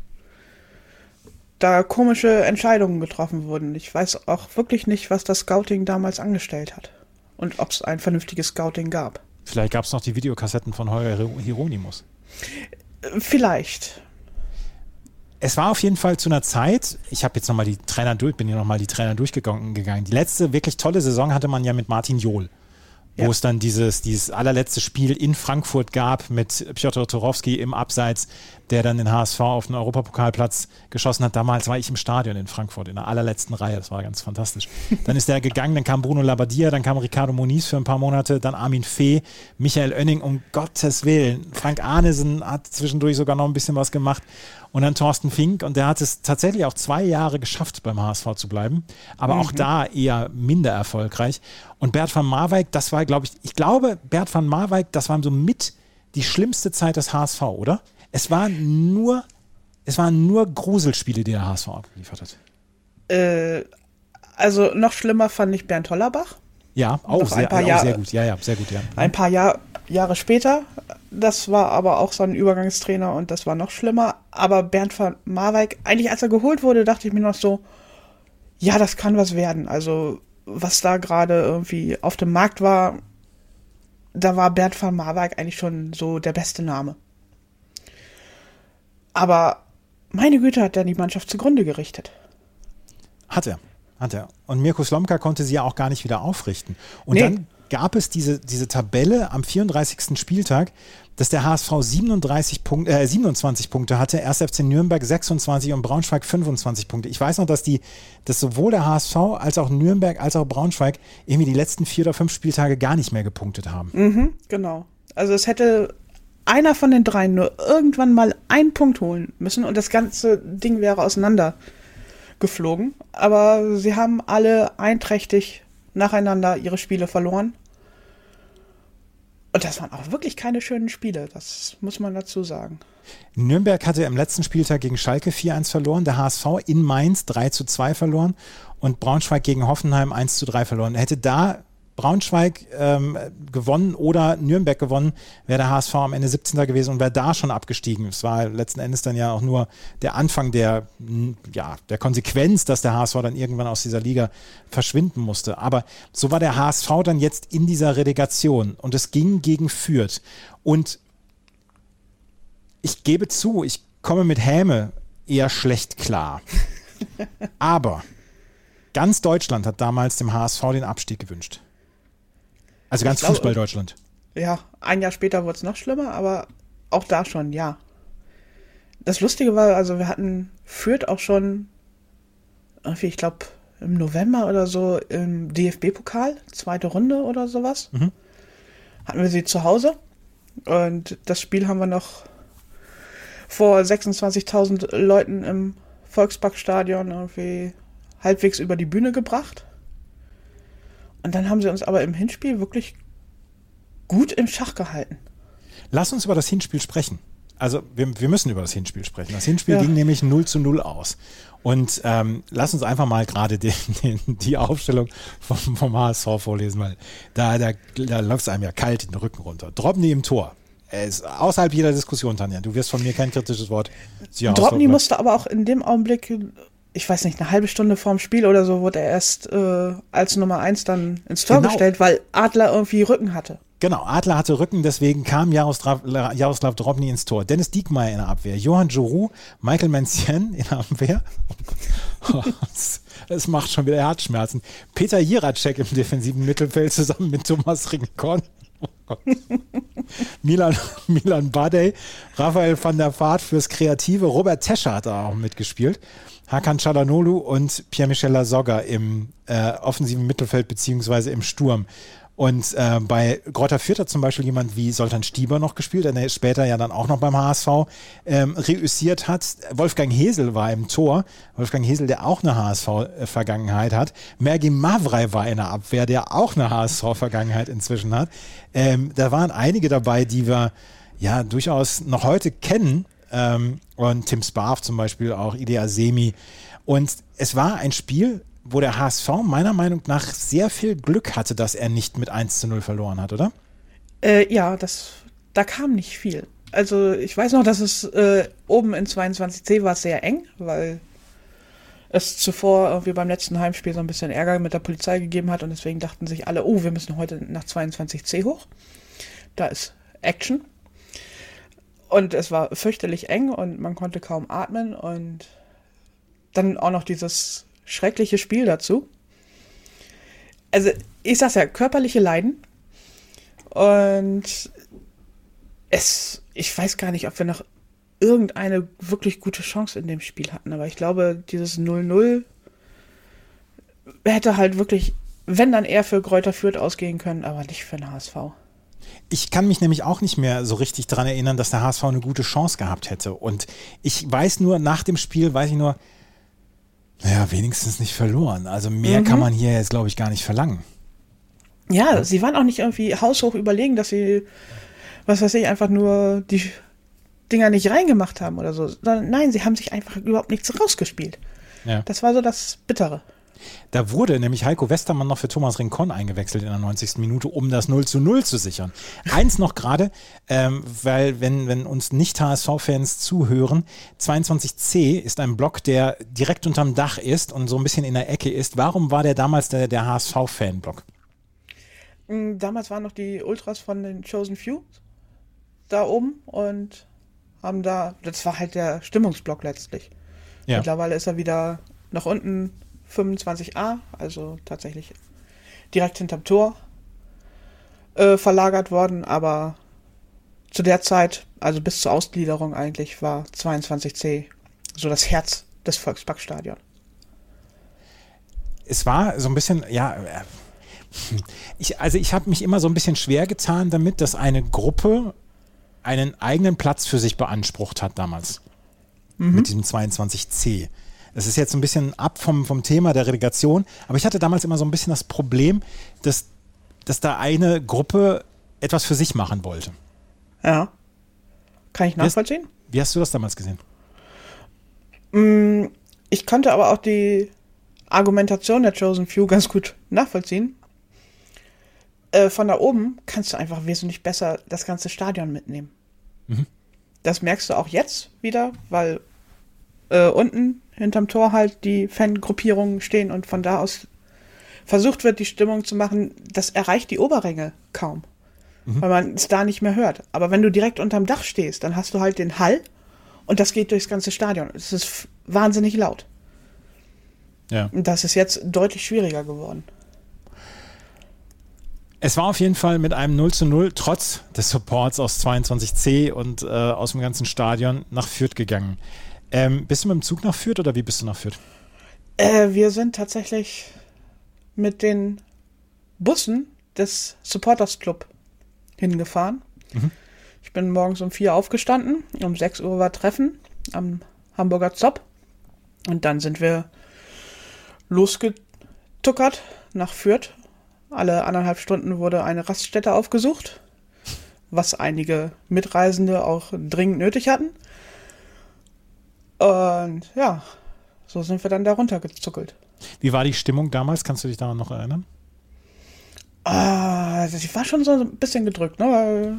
da komische Entscheidungen getroffen wurden. Ich weiß auch wirklich nicht, was das Scouting damals angestellt hat und ob es ein vernünftiges Scouting gab. Vielleicht gab es noch die Videokassetten von Holger Hieronymus. Vielleicht. Es war auf jeden Fall zu einer Zeit, ich habe jetzt nochmal die Trainer durchgegangen. Die letzte wirklich tolle Saison hatte man ja mit Martin Jol, wo es dann dieses allerletzte Spiel in Frankfurt gab mit Piotr Turowski im Abseits, der dann den HSV auf den Europapokalplatz geschossen hat. Damals war ich im Stadion in Frankfurt, in der allerletzten Reihe. Das war ganz fantastisch. Dann ist der gegangen, dann kam Bruno Labbadia, dann kam Ricardo Moniz für ein paar Monate, dann Armin Fee, Michael Oenning, um Gottes Willen. Frank Arnesen hat zwischendurch sogar noch ein bisschen was gemacht. Und dann Thorsten Fink, und der hat es tatsächlich auch 2 Jahre geschafft, beim HSV zu bleiben, aber auch da eher minder erfolgreich. Und Bert van Marwijk, das war, Bert van Marwijk, das war so mit die schlimmste Zeit des HSV, oder? Es waren nur Gruselspiele, die der HSV abgeliefert hat. Also noch schlimmer fand ich Bernd Hollerbach. Ja, auch sehr gut. Ja, sehr gut, ja. Ein paar Jahre später, das war aber auch so ein Übergangstrainer und das war noch schlimmer. Aber Bernd van Marwijk, eigentlich als er geholt wurde, dachte ich mir noch so, ja, das kann was werden. Also was da gerade irgendwie auf dem Markt war, da war Bernd van Marwijk eigentlich schon so der beste Name. Aber meine Güte, hat er die Mannschaft zugrunde gerichtet. Hat er. Und Mirko Slomka konnte sie ja auch gar nicht wieder aufrichten. Und dann gab es diese Tabelle am 34. Spieltag, dass der HSV 27 Punkte hatte, 1. FC Nürnberg 26 und Braunschweig 25 Punkte. Ich weiß noch, dass sowohl der HSV als auch Nürnberg als auch Braunschweig irgendwie die letzten 4 oder 5 Spieltage gar nicht mehr gepunktet haben. Genau. Also es hätte einer von den 3 nur irgendwann mal einen Punkt holen müssen und das ganze Ding wäre auseinandergeflogen. Aber sie haben alle einträchtig nacheinander ihre Spiele verloren. Und das waren auch wirklich keine schönen Spiele, das muss man dazu sagen. Nürnberg hatte im letzten Spieltag gegen Schalke 4-1 verloren, der HSV in Mainz 3-2 verloren und Braunschweig gegen Hoffenheim 1-3 verloren. Hätte da Braunschweig gewonnen oder Nürnberg gewonnen, wäre der HSV am Ende 17. gewesen und wäre da schon abgestiegen. Es war letzten Endes dann ja auch nur der Anfang der Konsequenz, dass der HSV dann irgendwann aus dieser Liga verschwinden musste. Aber so war der HSV dann jetzt in dieser Relegation und es ging gegen Fürth. Und Ich gebe zu, ich komme mit Häme eher schlecht klar. Aber ganz Deutschland hat damals dem HSV den Abstieg gewünscht. Also ganz Fußball-Deutschland. Ja, ein Jahr später wurde es noch schlimmer, aber auch da schon, ja. Das Lustige war, also wir hatten Fürth auch schon, irgendwie, ich glaube, im November oder so im DFB-Pokal, 2. Runde oder sowas. Hatten wir sie zu Hause. Und das Spiel haben wir noch vor 26.000 Leuten im Volksparkstadion irgendwie halbwegs über die Bühne gebracht. Und dann haben sie uns aber im Hinspiel wirklich gut im Schach gehalten. Lass uns über das Hinspiel sprechen. Also wir müssen über das Hinspiel sprechen. Das Hinspiel ging nämlich 0:0 aus. Und lass uns einfach mal gerade die Aufstellung vom HSV vorlesen, weil da läuft es einem ja kalt in den Rücken runter. Drobny im Tor. Er ist außerhalb jeder Diskussion, Tanja. Du wirst von mir kein kritisches Wort. Drobny musste aber auch in dem Augenblick, ich weiß nicht, eine halbe Stunde vorm Spiel oder so, wurde er erst als Nummer 1 dann ins Tor gestellt, weil Adler irgendwie Rücken hatte. Genau, Adler hatte Rücken, deswegen kam Jaroslav Drobny ins Tor. Dennis Diekmeyer in der Abwehr, Johann Giroud, Michael Mancien in der Abwehr. Oh Gott, es macht schon wieder Herzschmerzen. Peter Jiracek im defensiven Mittelfeld zusammen mit Thomas Rincon. Oh Gott. Milan Badej, Raphael van der Vaart fürs Kreative, Robert Tescher hat da auch mitgespielt. Hakan Çalhanoğlu und Pierre-Michel Lasogga im offensiven Mittelfeld beziehungsweise im Sturm. Und bei Greuther Fürth hat zum Beispiel jemand wie Soltan Stieber noch gespielt, der später ja dann auch noch beim HSV reüssiert hat. Wolfgang Hesel war im Tor. Wolfgang Hesel, der auch eine HSV-Vergangenheit hat. Mergi Mavrei war in der Abwehr, der auch eine HSV-Vergangenheit inzwischen hat. Da waren einige dabei, die wir ja durchaus noch heute kennen. Und Tim Sparv zum Beispiel auch, Ide Azemi. Und es war ein Spiel, wo der HSV meiner Meinung nach sehr viel Glück hatte, dass er nicht mit 1:0 verloren hat, oder? Ja, da kam nicht viel. Also ich weiß noch, dass es oben in 22C war sehr eng, weil es zuvor irgendwie beim letzten Heimspiel so ein bisschen Ärger mit der Polizei gegeben hat und deswegen dachten sich alle, oh, wir müssen heute nach 22C hoch. Da ist Action. Und es war fürchterlich eng und man konnte kaum atmen und dann auch noch dieses schreckliche Spiel dazu. Also, ich sag's ja, körperliche Leiden. Und ich weiß gar nicht, ob wir noch irgendeine wirklich gute Chance in dem Spiel hatten. Aber ich glaube, dieses 0:0 hätte halt wirklich, wenn dann eher für Greuther Fürth ausgehen können, aber nicht für den HSV. Ich kann mich nämlich auch nicht mehr so richtig daran erinnern, dass der HSV eine gute Chance gehabt hätte. Und ich weiß nur, nach dem Spiel naja, wenigstens nicht verloren. Also mehr kann man hier jetzt, glaube ich, gar nicht verlangen. Ja, sie waren auch nicht irgendwie haushoch überlegen, dass sie, was weiß ich, einfach nur die Dinger nicht reingemacht haben oder so. Nein, sie haben sich einfach überhaupt nichts rausgespielt. Ja. Das war so das Bittere. Da wurde nämlich Heiko Westermann noch für Thomas Rincon eingewechselt in der 90. Minute, um das 0:0 zu sichern. Eins noch gerade, weil wenn uns Nicht-HSV-Fans zuhören, 22C ist ein Block, der direkt unterm Dach ist und so ein bisschen in der Ecke ist. Warum war der damals der HSV-Fan-Block? Damals waren noch die Ultras von den Chosen Few da oben und haben das war halt der Stimmungsblock letztlich. Ja. Mittlerweile ist er wieder nach unten 25a, also tatsächlich direkt hinterm Tor verlagert worden, aber zu der Zeit, also bis zur Ausgliederung eigentlich, war 22C so das Herz des Volksparkstadions. Es war so ein bisschen, ja, ich habe mich immer so ein bisschen schwer getan damit, dass eine Gruppe einen eigenen Platz für sich beansprucht hat damals. Mit diesem 22C. Das ist jetzt ein bisschen ab vom Thema der Relegation, aber ich hatte damals immer so ein bisschen das Problem, dass da eine Gruppe etwas für sich machen wollte. Ja, kann ich nachvollziehen. Wie hast du das damals gesehen? Ich konnte aber auch die Argumentation der Chosen Few ganz gut nachvollziehen. Von da oben kannst du einfach wesentlich besser das ganze Stadion mitnehmen. Das merkst du auch jetzt wieder, weil unten hinterm Tor halt die Fangruppierungen stehen und von da aus versucht wird, die Stimmung zu machen. Das erreicht die Oberränge kaum. weil man es da nicht mehr hört. Aber wenn du direkt unterm Dach stehst, dann hast du halt den Hall und das geht durchs ganze Stadion. Es ist wahnsinnig laut. Ja. Und das ist jetzt deutlich schwieriger geworden. Es war auf jeden Fall mit einem 0:0 trotz des Supports aus 22C und aus dem ganzen Stadion nach Fürth gegangen. Bist du mit dem Zug nach Fürth oder wie bist du nach Fürth? Wir sind tatsächlich mit den Bussen des Supporters Club hingefahren. Ich bin morgens um 4 aufgestanden, um 6 Uhr war Treffen am Hamburger Zopp und dann sind wir losgetuckert nach Fürth. Alle 1,5 Stunden wurde eine Raststätte aufgesucht, was einige Mitreisende auch dringend nötig hatten. Und ja, so sind wir dann da runtergezuckelt. Wie war die Stimmung damals? Kannst du dich daran noch erinnern? Ich war schon so ein bisschen gedrückt, ne? Weil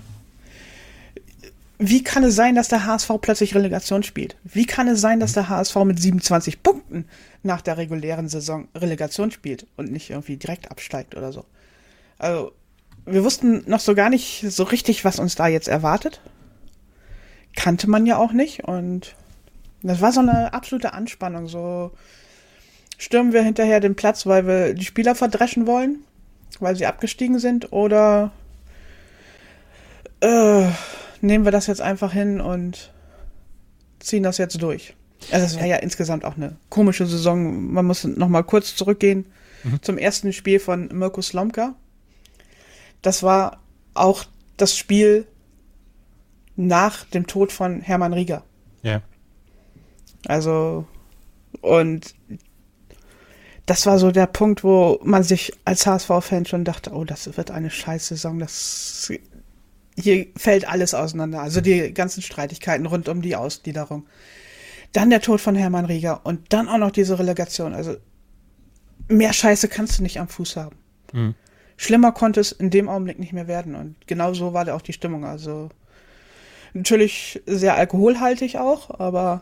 wie kann es sein, dass der HSV plötzlich Relegation spielt? Wie kann es sein, dass der HSV mit 27 Punkten nach der regulären Saison Relegation spielt und nicht irgendwie direkt absteigt oder so? Also, wir wussten noch so gar nicht so richtig, was uns da jetzt erwartet. Kannte man ja auch nicht und das war so eine absolute Anspannung. So stürmen wir hinterher den Platz, weil wir die Spieler verdreschen wollen, weil sie abgestiegen sind, oder nehmen wir das jetzt einfach hin und ziehen das jetzt durch. Also es war ja insgesamt auch eine komische Saison. Man muss noch mal kurz zurückgehen zum ersten Spiel von Mirko Slomka. Das war auch das Spiel nach dem Tod von Hermann Rieger. Ja. Also, und das war so der Punkt, wo man sich als HSV-Fan schon dachte, oh, das wird eine Scheißsaison, hier fällt alles auseinander. Also die ganzen Streitigkeiten rund um die Ausgliederung. Dann der Tod von Hermann Rieger und dann auch noch diese Relegation. Also mehr Scheiße kannst du nicht am Fuß haben. Schlimmer konnte es in dem Augenblick nicht mehr werden. Und genau so war da auch die Stimmung. Also natürlich sehr alkoholhaltig auch, aber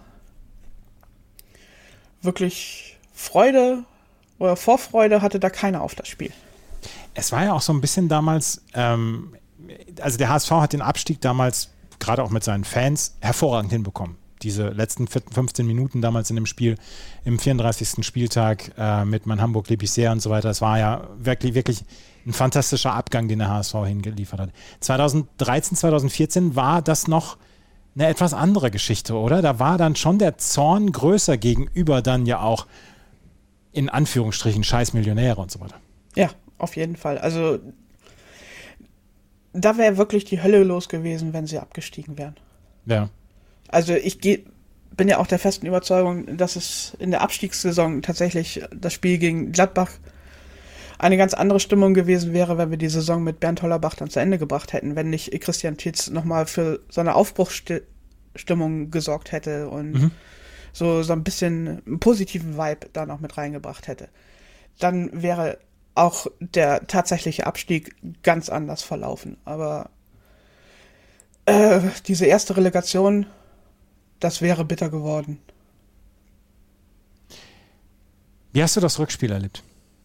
wirklich Freude oder Vorfreude hatte da keiner auf das Spiel. Es war ja auch so ein bisschen damals, also der HSV hat den Abstieg damals, gerade auch mit seinen Fans, hervorragend hinbekommen. Diese letzten 15 Minuten damals in dem Spiel, im 34. Spieltag mit Mein Hamburg lieb ich sehr und so weiter, das war ja wirklich ein fantastischer Abgang, den der HSV hingeliefert hat. 2013, 2014 war das noch eine etwas andere Geschichte, oder? Da war dann schon der Zorn größer gegenüber dann ja auch in Anführungsstrichen Scheißmillionäre und so weiter. Ja, auf jeden Fall. Also da wäre wirklich die Hölle los gewesen, wenn sie abgestiegen wären. Ja. Also bin ja auch der festen Überzeugung, dass es in der Abstiegssaison tatsächlich das Spiel gegen Gladbach eine ganz andere Stimmung gewesen wäre, wenn wir die Saison mit Bernd Hollerbach dann zu Ende gebracht hätten, wenn nicht Christian Tietz nochmal für so eine Aufbruchsstimmung gesorgt hätte und so ein bisschen einen positiven Vibe da noch mit reingebracht hätte. Dann wäre auch der tatsächliche Abstieg ganz anders verlaufen. Aber diese erste Relegation, das wäre bitter geworden. Wie hast du das Rückspiel erlebt?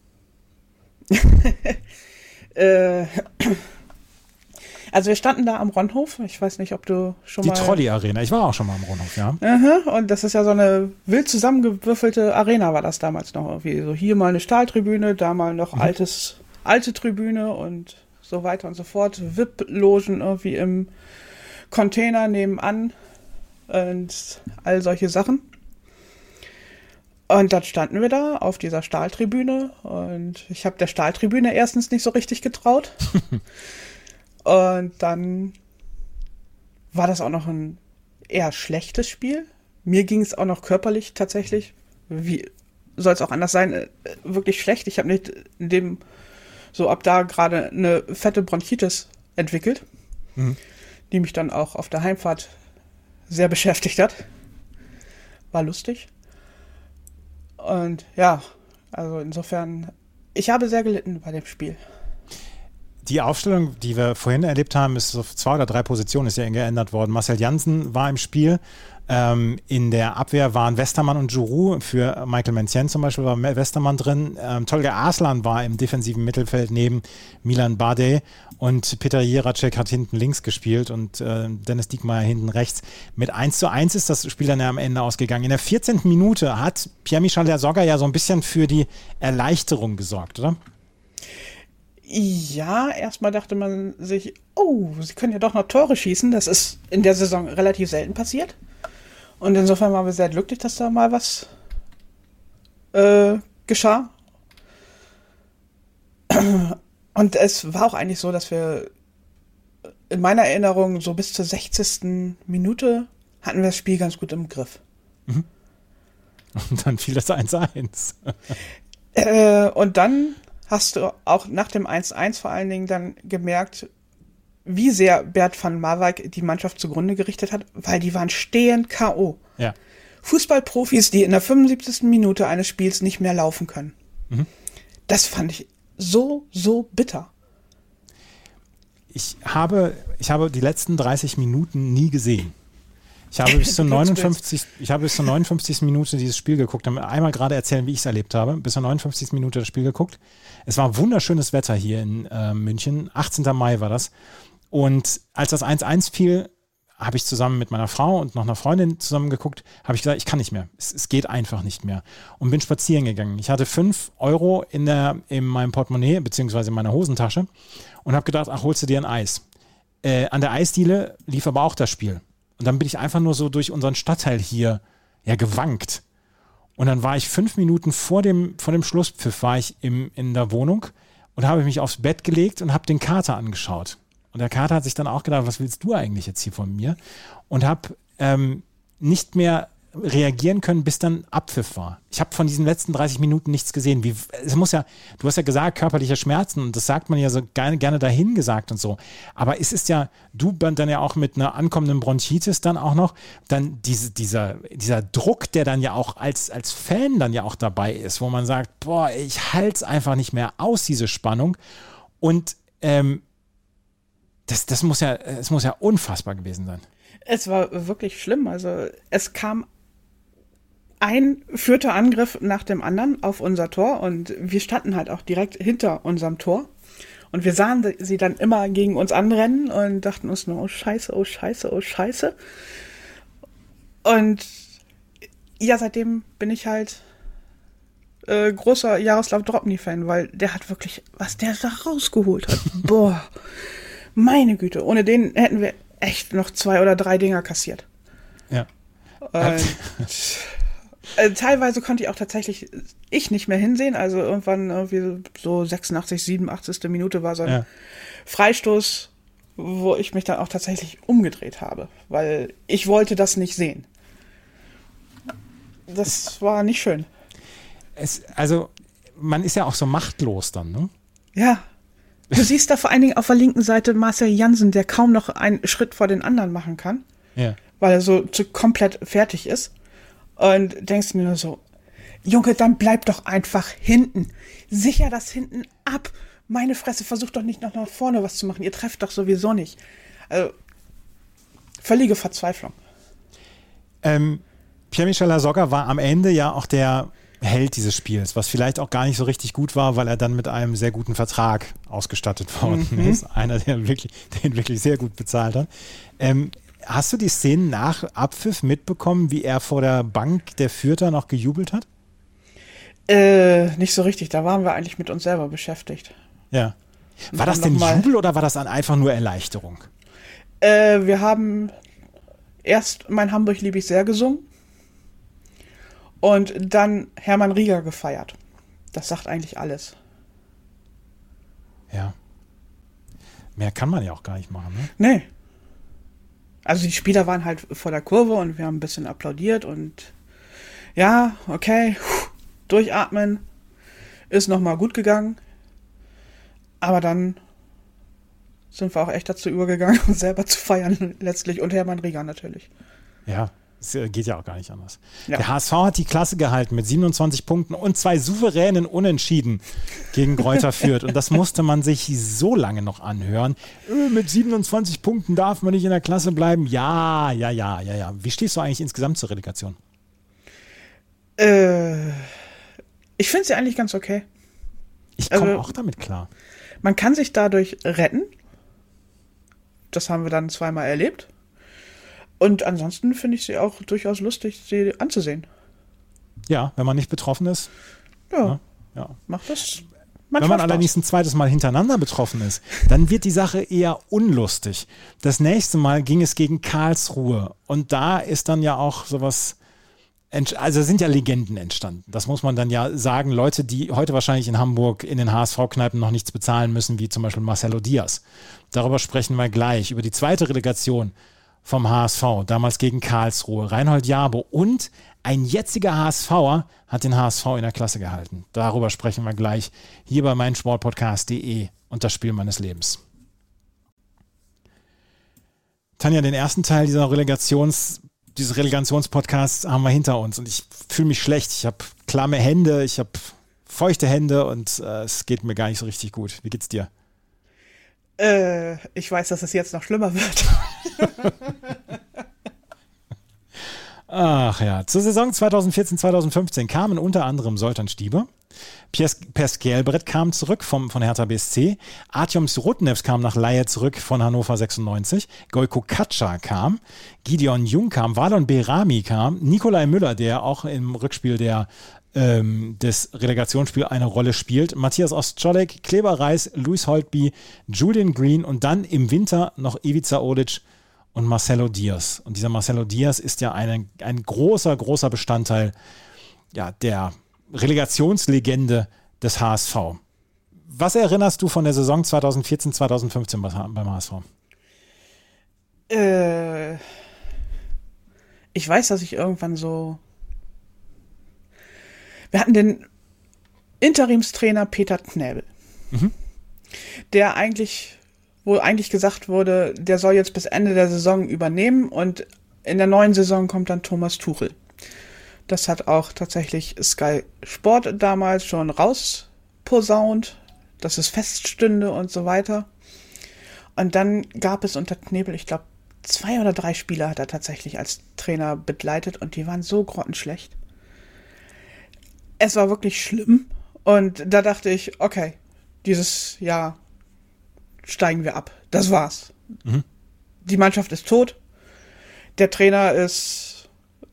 Also wir standen da am Ronhof. Ich weiß nicht, ob du schon mal... Die Trolley-Arena. Ich war auch schon mal am Ronhof, ja. Und das ist ja so eine wild zusammengewürfelte Arena war das damals noch irgendwie. So hier mal eine Stahltribüne, da mal noch alte Tribüne und so weiter und so fort. VIP-Logen irgendwie im Container nebenan und all solche Sachen. Und dann standen wir da auf dieser Stahltribüne und ich habe der Stahltribüne erstens nicht so richtig getraut. Und dann war das auch noch ein eher schlechtes Spiel. Mir ging es auch noch körperlich tatsächlich, wie soll es auch anders sein, wirklich schlecht. Ich habe nicht so ab da gerade eine fette Bronchitis entwickelt, die mich dann auch auf der Heimfahrt sehr beschäftigt hat. War lustig. Und ja, also insofern, ich habe sehr gelitten bei dem Spiel. Die Aufstellung, die wir vorhin erlebt haben, ist auf 2 oder 3 Positionen ist ja geändert worden. Marcel Janssen war im Spiel. In der Abwehr waren Westermann und Giroud. Für Michael Mancien zum Beispiel war Westermann drin. Tolga Arslan war im defensiven Mittelfeld neben Milan Bardej und Peter Jiracek hat hinten links gespielt und Dennis Diekmeyer hinten rechts. Mit 1:1 ist das Spiel dann ja am Ende ausgegangen. In der 14. Minute hat Pierre-Michel Lasogga ja so ein bisschen für die Erleichterung gesorgt, oder? Ja, erstmal dachte man sich, sie können ja doch noch Tore schießen. Das ist in der Saison relativ selten passiert. Und insofern waren wir sehr glücklich, dass da mal was geschah. Und es war auch eigentlich so, dass wir in meiner Erinnerung so bis zur 60. Minute hatten wir das Spiel ganz gut im Griff. Mhm. Und dann fiel das 1:1. Und dann hast du auch nach dem 1:1 vor allen Dingen dann gemerkt, wie sehr Bert van Marwijk die Mannschaft zugrunde gerichtet hat, weil die waren stehend K.O. Ja. Fußballprofis, die in der 75. Minute eines Spiels nicht mehr laufen können. Mhm. Das fand ich so bitter. Ich habe die letzten 30 Minuten nie gesehen. Ich habe bis zur 59. Minute dieses Spiel geguckt. Ich habe einmal gerade erzählen, wie ich es erlebt habe. Bis zur 59. Minute das Spiel geguckt. Es war wunderschönes Wetter hier in München. 18. Mai war das. Und als das 1:1 fiel, habe ich zusammen mit meiner Frau und noch einer Freundin zusammen geguckt, habe ich gesagt, ich kann nicht mehr. Es geht einfach nicht mehr. Und bin spazieren gegangen. Ich hatte 5 Euro in meinem Portemonnaie, beziehungsweise in meiner Hosentasche und habe gedacht, holst du dir ein Eis. An der Eisdiele lief aber auch das Spiel. Und dann bin ich einfach nur so durch unseren Stadtteil hier gewankt. Und dann war ich 5 Minuten vor dem Schlusspfiff war ich in der Wohnung und habe mich aufs Bett gelegt und habe den Kater angeschaut. Und der Kater hat sich dann auch gedacht, was willst du eigentlich jetzt hier von mir? Und habe nicht mehr reagieren können, bis dann Abpfiff war. Ich habe von diesen letzten 30 Minuten nichts gesehen. Du hast ja gesagt, körperliche Schmerzen, und das sagt man ja so gerne dahin gesagt und so. Aber es ist ja, du dann ja auch mit einer ankommenden Bronchitis dann auch noch, dann dieser Druck, der dann ja auch als Fan dann ja auch dabei ist, wo man sagt, boah, ich halte es einfach nicht mehr aus, diese Spannung. Und es muss ja unfassbar gewesen sein. Es war wirklich schlimm. Also es kam ein vierter Angriff nach dem anderen auf unser Tor und wir standen halt auch direkt hinter unserem Tor. Und wir sahen sie dann immer gegen uns anrennen und dachten uns nur, oh Scheiße, oh Scheiße, oh Scheiße. Und ja, seitdem bin ich halt großer Jaroslav Drobny-Fan, weil der hat wirklich, was der da rausgeholt hat. Boah, meine Güte, ohne den hätten wir echt noch 2 oder 3 Dinger kassiert. Ja. Teilweise konnte ich auch tatsächlich nicht mehr hinsehen. Also irgendwann irgendwie so 86, 87. Minute war so ein Freistoß, wo ich mich dann auch tatsächlich umgedreht habe, weil ich wollte das nicht sehen. Das war nicht schön. Also man ist ja auch so machtlos dann, ne? Ja. Du siehst da vor allen Dingen auf der linken Seite Marcel Jansen, der kaum noch einen Schritt vor den anderen machen kann, weil er so komplett fertig ist. Und denkst mir nur so, Junge, dann bleib doch einfach hinten. Sicher das hinten ab. Meine Fresse, versucht doch nicht noch nach vorne was zu machen. Ihr trefft doch sowieso nicht. Also, völlige Verzweiflung. Pierre-Michel Lasogga war am Ende ja auch der Held dieses Spiels, was vielleicht auch gar nicht so richtig gut war, weil er dann mit einem sehr guten Vertrag ausgestattet worden ist. Einer, den wirklich sehr gut bezahlt hat. Hast du die Szenen nach Abpfiff mitbekommen, wie er vor der Bank der Fürther noch gejubelt hat? Nicht so richtig, da waren wir eigentlich mit uns selber beschäftigt. Ja. War das denn Jubel oder war das einfach nur Erleichterung? Wir haben erst Mein Hamburg lieb ich sehr gesungen und dann Hermann Rieger gefeiert. Das sagt eigentlich alles. Ja. Mehr kann man ja auch gar nicht machen, ne? Nee. Also die Spieler waren halt vor der Kurve und wir haben ein bisschen applaudiert und ja, okay, durchatmen, ist nochmal gut gegangen. Aber dann sind wir auch echt dazu übergegangen, uns selber zu feiern letztlich und Hermann Rieger natürlich. Ja, Das geht ja auch gar nicht anders. Ja. Der HSV hat die Klasse gehalten mit 27 Punkten und 2 souveränen Unentschieden gegen Greuther Fürth. Und das musste man sich so lange noch anhören. Mit 27 Punkten darf man nicht in der Klasse bleiben. Ja. Wie stehst du eigentlich insgesamt zur Relegation? Ich finde sie eigentlich ganz okay. Ich komme auch damit klar. Man kann sich dadurch retten. Das haben wir dann zweimal erlebt. Und ansonsten finde ich sie auch durchaus lustig, sie anzusehen. Ja, wenn man nicht betroffen ist. Ja. Macht das manchmal Wenn man Spaß. allerdings ein zweites Mal hintereinander betroffen ist, dann wird die Sache eher unlustig. Das nächste Mal ging es gegen Karlsruhe. Und da ist dann ja auch sowas... Also sind ja Legenden entstanden. Das muss man dann ja sagen. Leute, die heute wahrscheinlich in Hamburg in den HSV-Kneipen noch nichts bezahlen müssen, wie zum Beispiel Marcelo Diaz. Darüber sprechen wir gleich. Über die zweite Relegation vom HSV, damals gegen Karlsruhe. Reinhold Jabo und ein jetziger HSVer hat den HSV in der Klasse gehalten. Darüber sprechen wir gleich hier bei meinsportpodcast.de und das Spiel meines Lebens. Tanja, den ersten Teil dieses Relegationspodcasts haben wir hinter uns und ich fühle mich schlecht. Ich habe klamme Hände, ich habe feuchte Hände und es geht mir gar nicht so richtig gut. Wie geht's dir? Ich weiß, dass es jetzt noch schlimmer wird. Ach ja, zur Saison 2014-2015 kamen unter anderem Zoltan Stieber, Per Skjelbrett kam zurück von Hertha BSC, Artjom Sirotnev kam nach Leihe zurück von Hannover 96, Gojko Katscha kam, Gideon Jung kam, Valon Berami kam, Nikolai Müller, der auch im Rückspiel des Relegationsspiels eine Rolle spielt, Matthias Ostscholek, Kleber Reis, Luis Holtby, Julian Green und dann im Winter noch Ivica Olic und Marcelo Diaz. Und dieser Marcelo Diaz ist ja ein großer Bestandteil der Relegationslegende des HSV. Was erinnerst du von der Saison 2014-2015 beim HSV? Ich weiß, dass ich irgendwann wir hatten den Interimstrainer Peter Knäbel, wo eigentlich gesagt wurde, der soll jetzt bis Ende der Saison übernehmen und in der neuen Saison kommt dann Thomas Tuchel. Das hat auch tatsächlich Sky Sport damals schon rausposaunt, dass es feststünde und so weiter. Und dann gab es unter Knebel, ich glaube, 2 oder 3 Spieler hat er tatsächlich als Trainer begleitet und die waren so grottenschlecht. Es war wirklich schlimm und da dachte ich, okay, dieses Jahr steigen wir ab. Das war's. Die Mannschaft ist tot. Der Trainer ist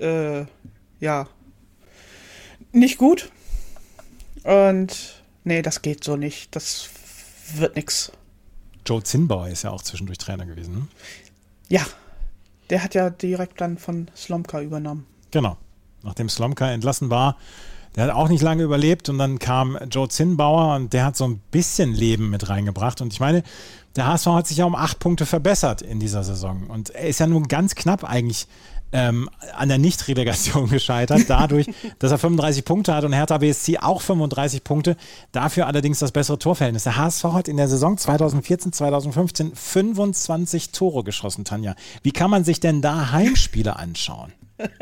nicht gut. Und nee, das geht so nicht. Das wird nix. Joe Zinnbauer ist ja auch zwischendurch Trainer gewesen. Ne? Ja, der hat ja direkt dann von Slomka übernommen. Genau. Nachdem Slomka entlassen war, der hat auch nicht lange überlebt und dann kam Joe Zinnbauer und der hat so ein bisschen Leben mit reingebracht. Und ich meine, der HSV hat sich ja um 8 Punkte verbessert in dieser Saison. Und er ist ja nur ganz knapp eigentlich an der Nicht-Relegation gescheitert, dadurch, dass er 35 Punkte hat und Hertha BSC auch 35 Punkte, dafür allerdings das bessere Torverhältnis. Der HSV hat in der Saison 2014-2015 25 Tore geschossen, Tanja. Wie kann man sich denn da Heimspiele anschauen?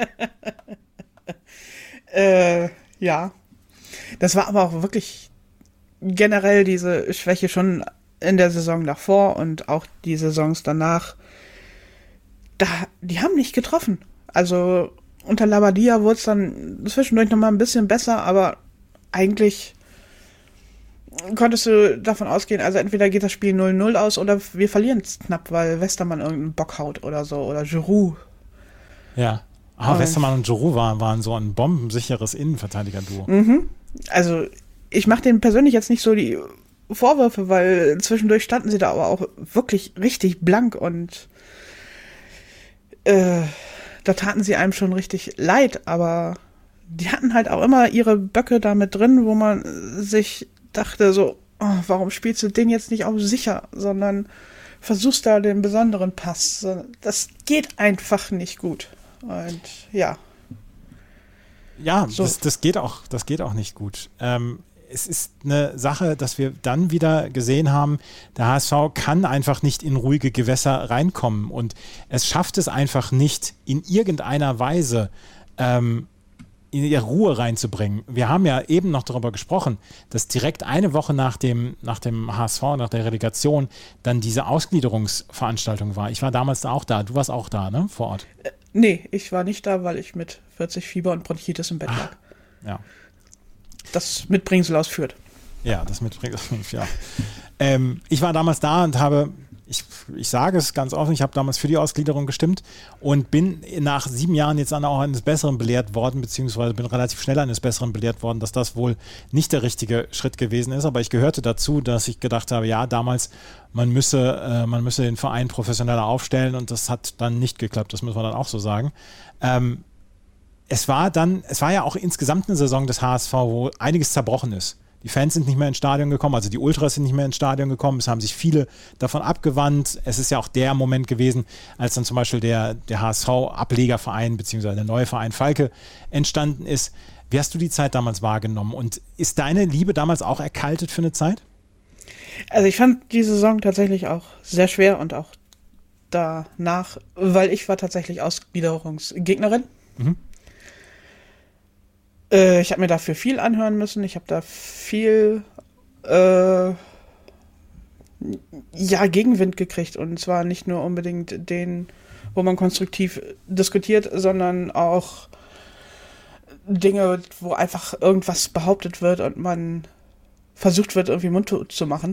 Ja, das war aber auch wirklich generell diese Schwäche schon in der Saison davor und auch die Saisons danach. Die haben nicht getroffen. Also unter Labadia wurde es dann zwischendurch nochmal ein bisschen besser, aber eigentlich konntest du davon ausgehen, also entweder geht das Spiel 0-0 aus oder wir verlieren es knapp, weil Westermann irgendeinen Bock haut oder so, oder Giroud. Ja, Westermann und Giroud waren so ein bombensicheres Innenverteidiger-Duo. Also ich mache denen persönlich jetzt nicht so die Vorwürfe, weil zwischendurch standen sie da aber auch wirklich richtig blank und da taten sie einem schon richtig leid, aber die hatten halt auch immer ihre Böcke da mit drin, wo man sich dachte so, oh, warum spielst du den jetzt nicht auf sicher, sondern versuchst da den besonderen Pass. Das geht einfach nicht gut. Und ja. Ja, so. das geht auch nicht gut. es ist eine Sache, dass wir dann wieder gesehen haben, der HSV kann einfach nicht in ruhige Gewässer reinkommen und es schafft es einfach nicht, in irgendeiner Weise in ihre Ruhe reinzubringen. Wir haben ja eben noch darüber gesprochen, dass direkt eine Woche nach dem HSV, nach der Relegation, dann diese Ausgliederungsveranstaltung war. Ich war damals auch da. Du warst auch da, ne? Vor Ort. Nee, ich war nicht da, weil ich mit 40 Fieber und Bronchitis im Bett lag. Ja. Das Mitbringsel aus Fürth. Ja, das Mitbringsel, ja. Ich war damals da und ich sage es ganz offen, ich habe damals für die Ausgliederung gestimmt und bin nach 7 Jahren jetzt auch eines Besseren belehrt worden, beziehungsweise bin relativ schnell eines Besseren belehrt worden, dass das wohl nicht der richtige Schritt gewesen ist. Aber ich gehörte dazu, dass ich gedacht habe, ja, damals, man müsse den Verein professioneller aufstellen und das hat dann nicht geklappt, das müssen wir dann auch so sagen. Es war ja auch insgesamt eine Saison des HSV, wo einiges zerbrochen ist. Die Fans sind nicht mehr ins Stadion gekommen, also die Ultras sind nicht mehr ins Stadion gekommen, es haben sich viele davon abgewandt. Es ist ja auch der Moment gewesen, als dann zum Beispiel der HSV-Ablegerverein bzw. der neue Verein Falke entstanden ist. Wie hast du die Zeit damals wahrgenommen und ist deine Liebe damals auch erkaltet für eine Zeit? Also ich fand die Saison tatsächlich auch sehr schwer und auch danach, weil ich war tatsächlich Ausgliederungsgegnerin. Mhm. Ich habe mir dafür viel anhören müssen. Ich habe da viel Gegenwind gekriegt. Und zwar nicht nur unbedingt den, wo man konstruktiv diskutiert, sondern auch Dinge, wo einfach irgendwas behauptet wird und man versucht wird, irgendwie mundtot zu machen.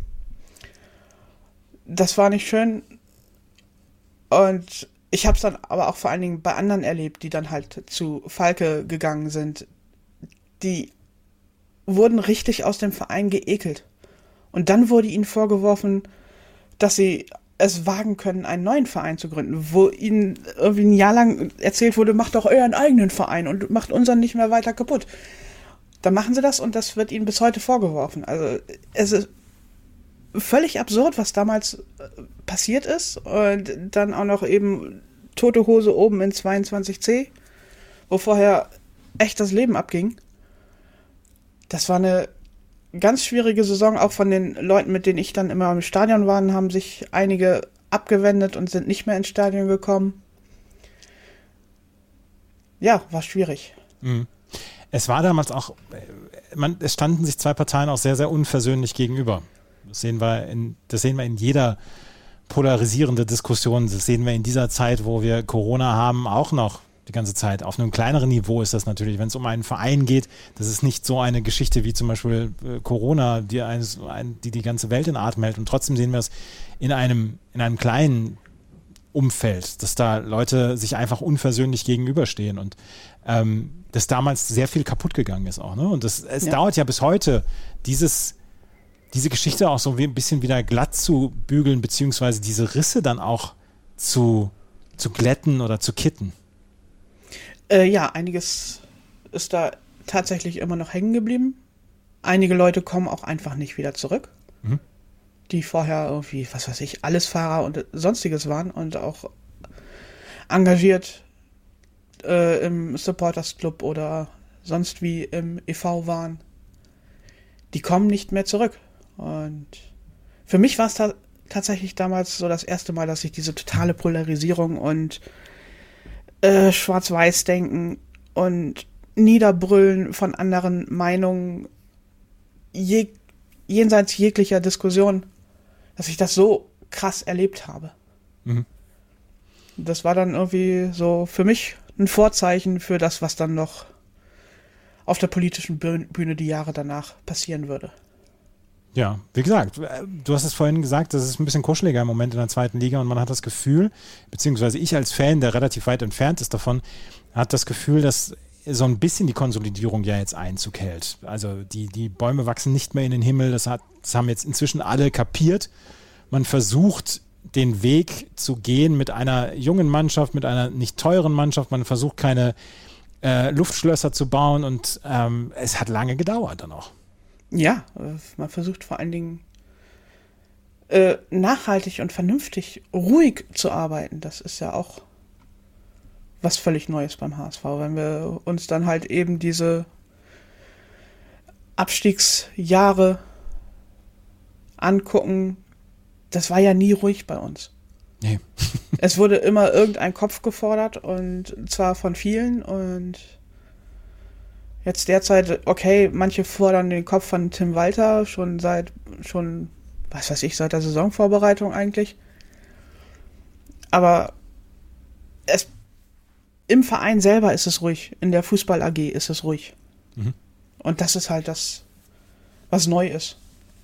Das war nicht schön. Und ich habe es dann aber auch vor allen Dingen bei anderen erlebt, die dann halt zu Falke gegangen sind. Die wurden richtig aus dem Verein geekelt. Und dann wurde ihnen vorgeworfen, dass sie es wagen können, einen neuen Verein zu gründen, wo ihnen irgendwie ein Jahr lang erzählt wurde, macht doch euren eigenen Verein und macht unseren nicht mehr weiter kaputt. Dann machen sie das und das wird ihnen bis heute vorgeworfen. Also es ist völlig absurd, was damals passiert ist. Und dann auch noch eben tote Hose oben in 22C, wo vorher echt das Leben abging. Das war eine ganz schwierige Saison, auch von den Leuten, mit denen ich dann immer im Stadion war, haben sich einige abgewendet und sind nicht mehr ins Stadion gekommen. Ja, war schwierig. Mhm. Es war damals auch, es standen sich zwei Parteien auch sehr, sehr unversöhnlich gegenüber. Das sehen wir in jeder polarisierenden Diskussion. Das sehen wir in dieser Zeit, wo wir Corona haben, auch noch die ganze Zeit. Auf einem kleineren Niveau ist das natürlich, wenn es um einen Verein geht. Das ist nicht so eine Geschichte wie zum Beispiel Corona, die ganze Welt in Atem hält. Und trotzdem sehen wir es in einem kleinen Umfeld, dass da Leute sich einfach unversöhnlich gegenüberstehen und dass damals sehr viel kaputt gegangen ist auch. Ne? Und es dauert ja bis heute, diese Geschichte auch so ein bisschen wieder glatt zu bügeln, beziehungsweise diese Risse dann auch zu glätten oder zu kitten. Einiges ist da tatsächlich immer noch hängen geblieben. Einige Leute kommen auch einfach nicht wieder zurück, die vorher irgendwie, was weiß ich, Allesfahrer und Sonstiges waren und auch engagiert im Supporters Club oder sonst wie im e.V. waren. Die kommen nicht mehr zurück. Und für mich war es tatsächlich damals so das erste Mal, dass ich diese totale Polarisierung und Schwarz-Weiß-Denken und Niederbrüllen von anderen Meinungen jenseits jeglicher Diskussion, dass ich das so krass erlebt habe. Mhm. Das war dann irgendwie so für mich ein Vorzeichen für das, was dann noch auf der politischen Bühne die Jahre danach passieren würde. Ja, wie gesagt, du hast es vorhin gesagt, das ist ein bisschen kuscheliger im Moment in der zweiten Liga und man hat das Gefühl, beziehungsweise ich als Fan, der relativ weit entfernt ist davon, hat das Gefühl, dass so ein bisschen die Konsolidierung ja jetzt Einzug hält. Also die Bäume wachsen nicht mehr in den Himmel, das haben jetzt inzwischen alle kapiert. Man versucht, den Weg zu gehen mit einer jungen Mannschaft, mit einer nicht teuren Mannschaft, man versucht keine Luftschlösser zu bauen und es hat lange gedauert dann auch. Ja, man versucht vor allen Dingen nachhaltig und vernünftig, ruhig zu arbeiten. Das ist ja auch was völlig Neues beim HSV, wenn wir uns dann halt eben diese Abstiegsjahre angucken, das war ja nie ruhig bei uns. Nee. Es wurde immer irgendein Kopf gefordert und zwar von vielen und jetzt derzeit, okay, manche fordern den Kopf von Tim Walter schon seit der Saisonvorbereitung eigentlich. Aber im Verein selber ist es ruhig, in der Fußball AG ist es ruhig. Mhm. Und das ist halt das, was neu ist.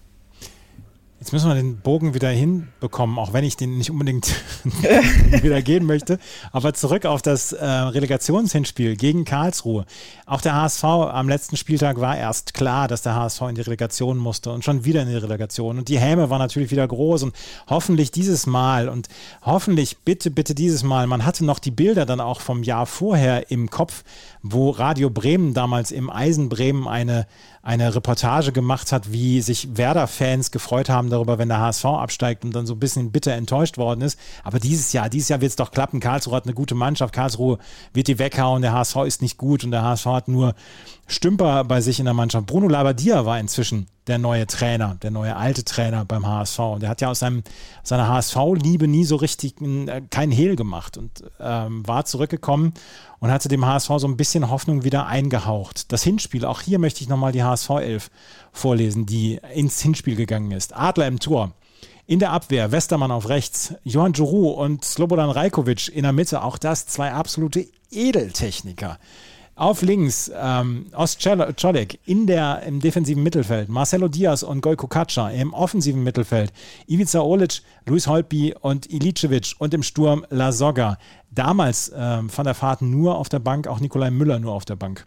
Jetzt müssen wir den Bogen wieder hinbekommen, auch wenn ich den nicht unbedingt wieder gehen möchte. Aber zurück auf das Relegationshinspiel gegen Karlsruhe. Auch der HSV am letzten Spieltag war erst klar, dass der HSV in die Relegation musste und schon wieder in die Relegation. Und die Häme war natürlich wieder groß und hoffentlich dieses Mal und hoffentlich bitte dieses Mal. Man hatte noch die Bilder dann auch vom Jahr vorher im Kopf, wo Radio Bremen damals im Eisen Bremen eine Reportage gemacht hat, wie sich Werder-Fans gefreut haben darüber, wenn der HSV absteigt und dann so ein bisschen bitter enttäuscht worden ist. Aber dieses Jahr wird es doch klappen. Karlsruhe hat eine gute Mannschaft. Karlsruhe wird die weghauen. Der HSV ist nicht gut und der HSV hat nur Stümper bei sich in der Mannschaft. Bruno Labbadia war inzwischen der neue Trainer, der neue alte Trainer beim HSV. Und der hat ja aus seiner HSV-Liebe nie so richtig keinen Hehl gemacht und war zurückgekommen und hatte dem HSV so ein bisschen Hoffnung wieder eingehaucht. Das Hinspiel, auch hier möchte ich nochmal die HSV-11 vorlesen, die ins Hinspiel gegangen ist. Adler im Tor. In der Abwehr Westermann auf rechts, Johann Djourou und Slobodan Rajkovic in der Mitte. Auch das 2 absolute Edeltechniker. Auf links Ostczolek im defensiven Mittelfeld, Marcelo Diaz und Gojko Kača im offensiven Mittelfeld, Ivica Olic, Luis Holtby und Iličević und im Sturm Lasogga. Damals Van der Vaart nur auf der Bank, auch Nikolai Müller nur auf der Bank.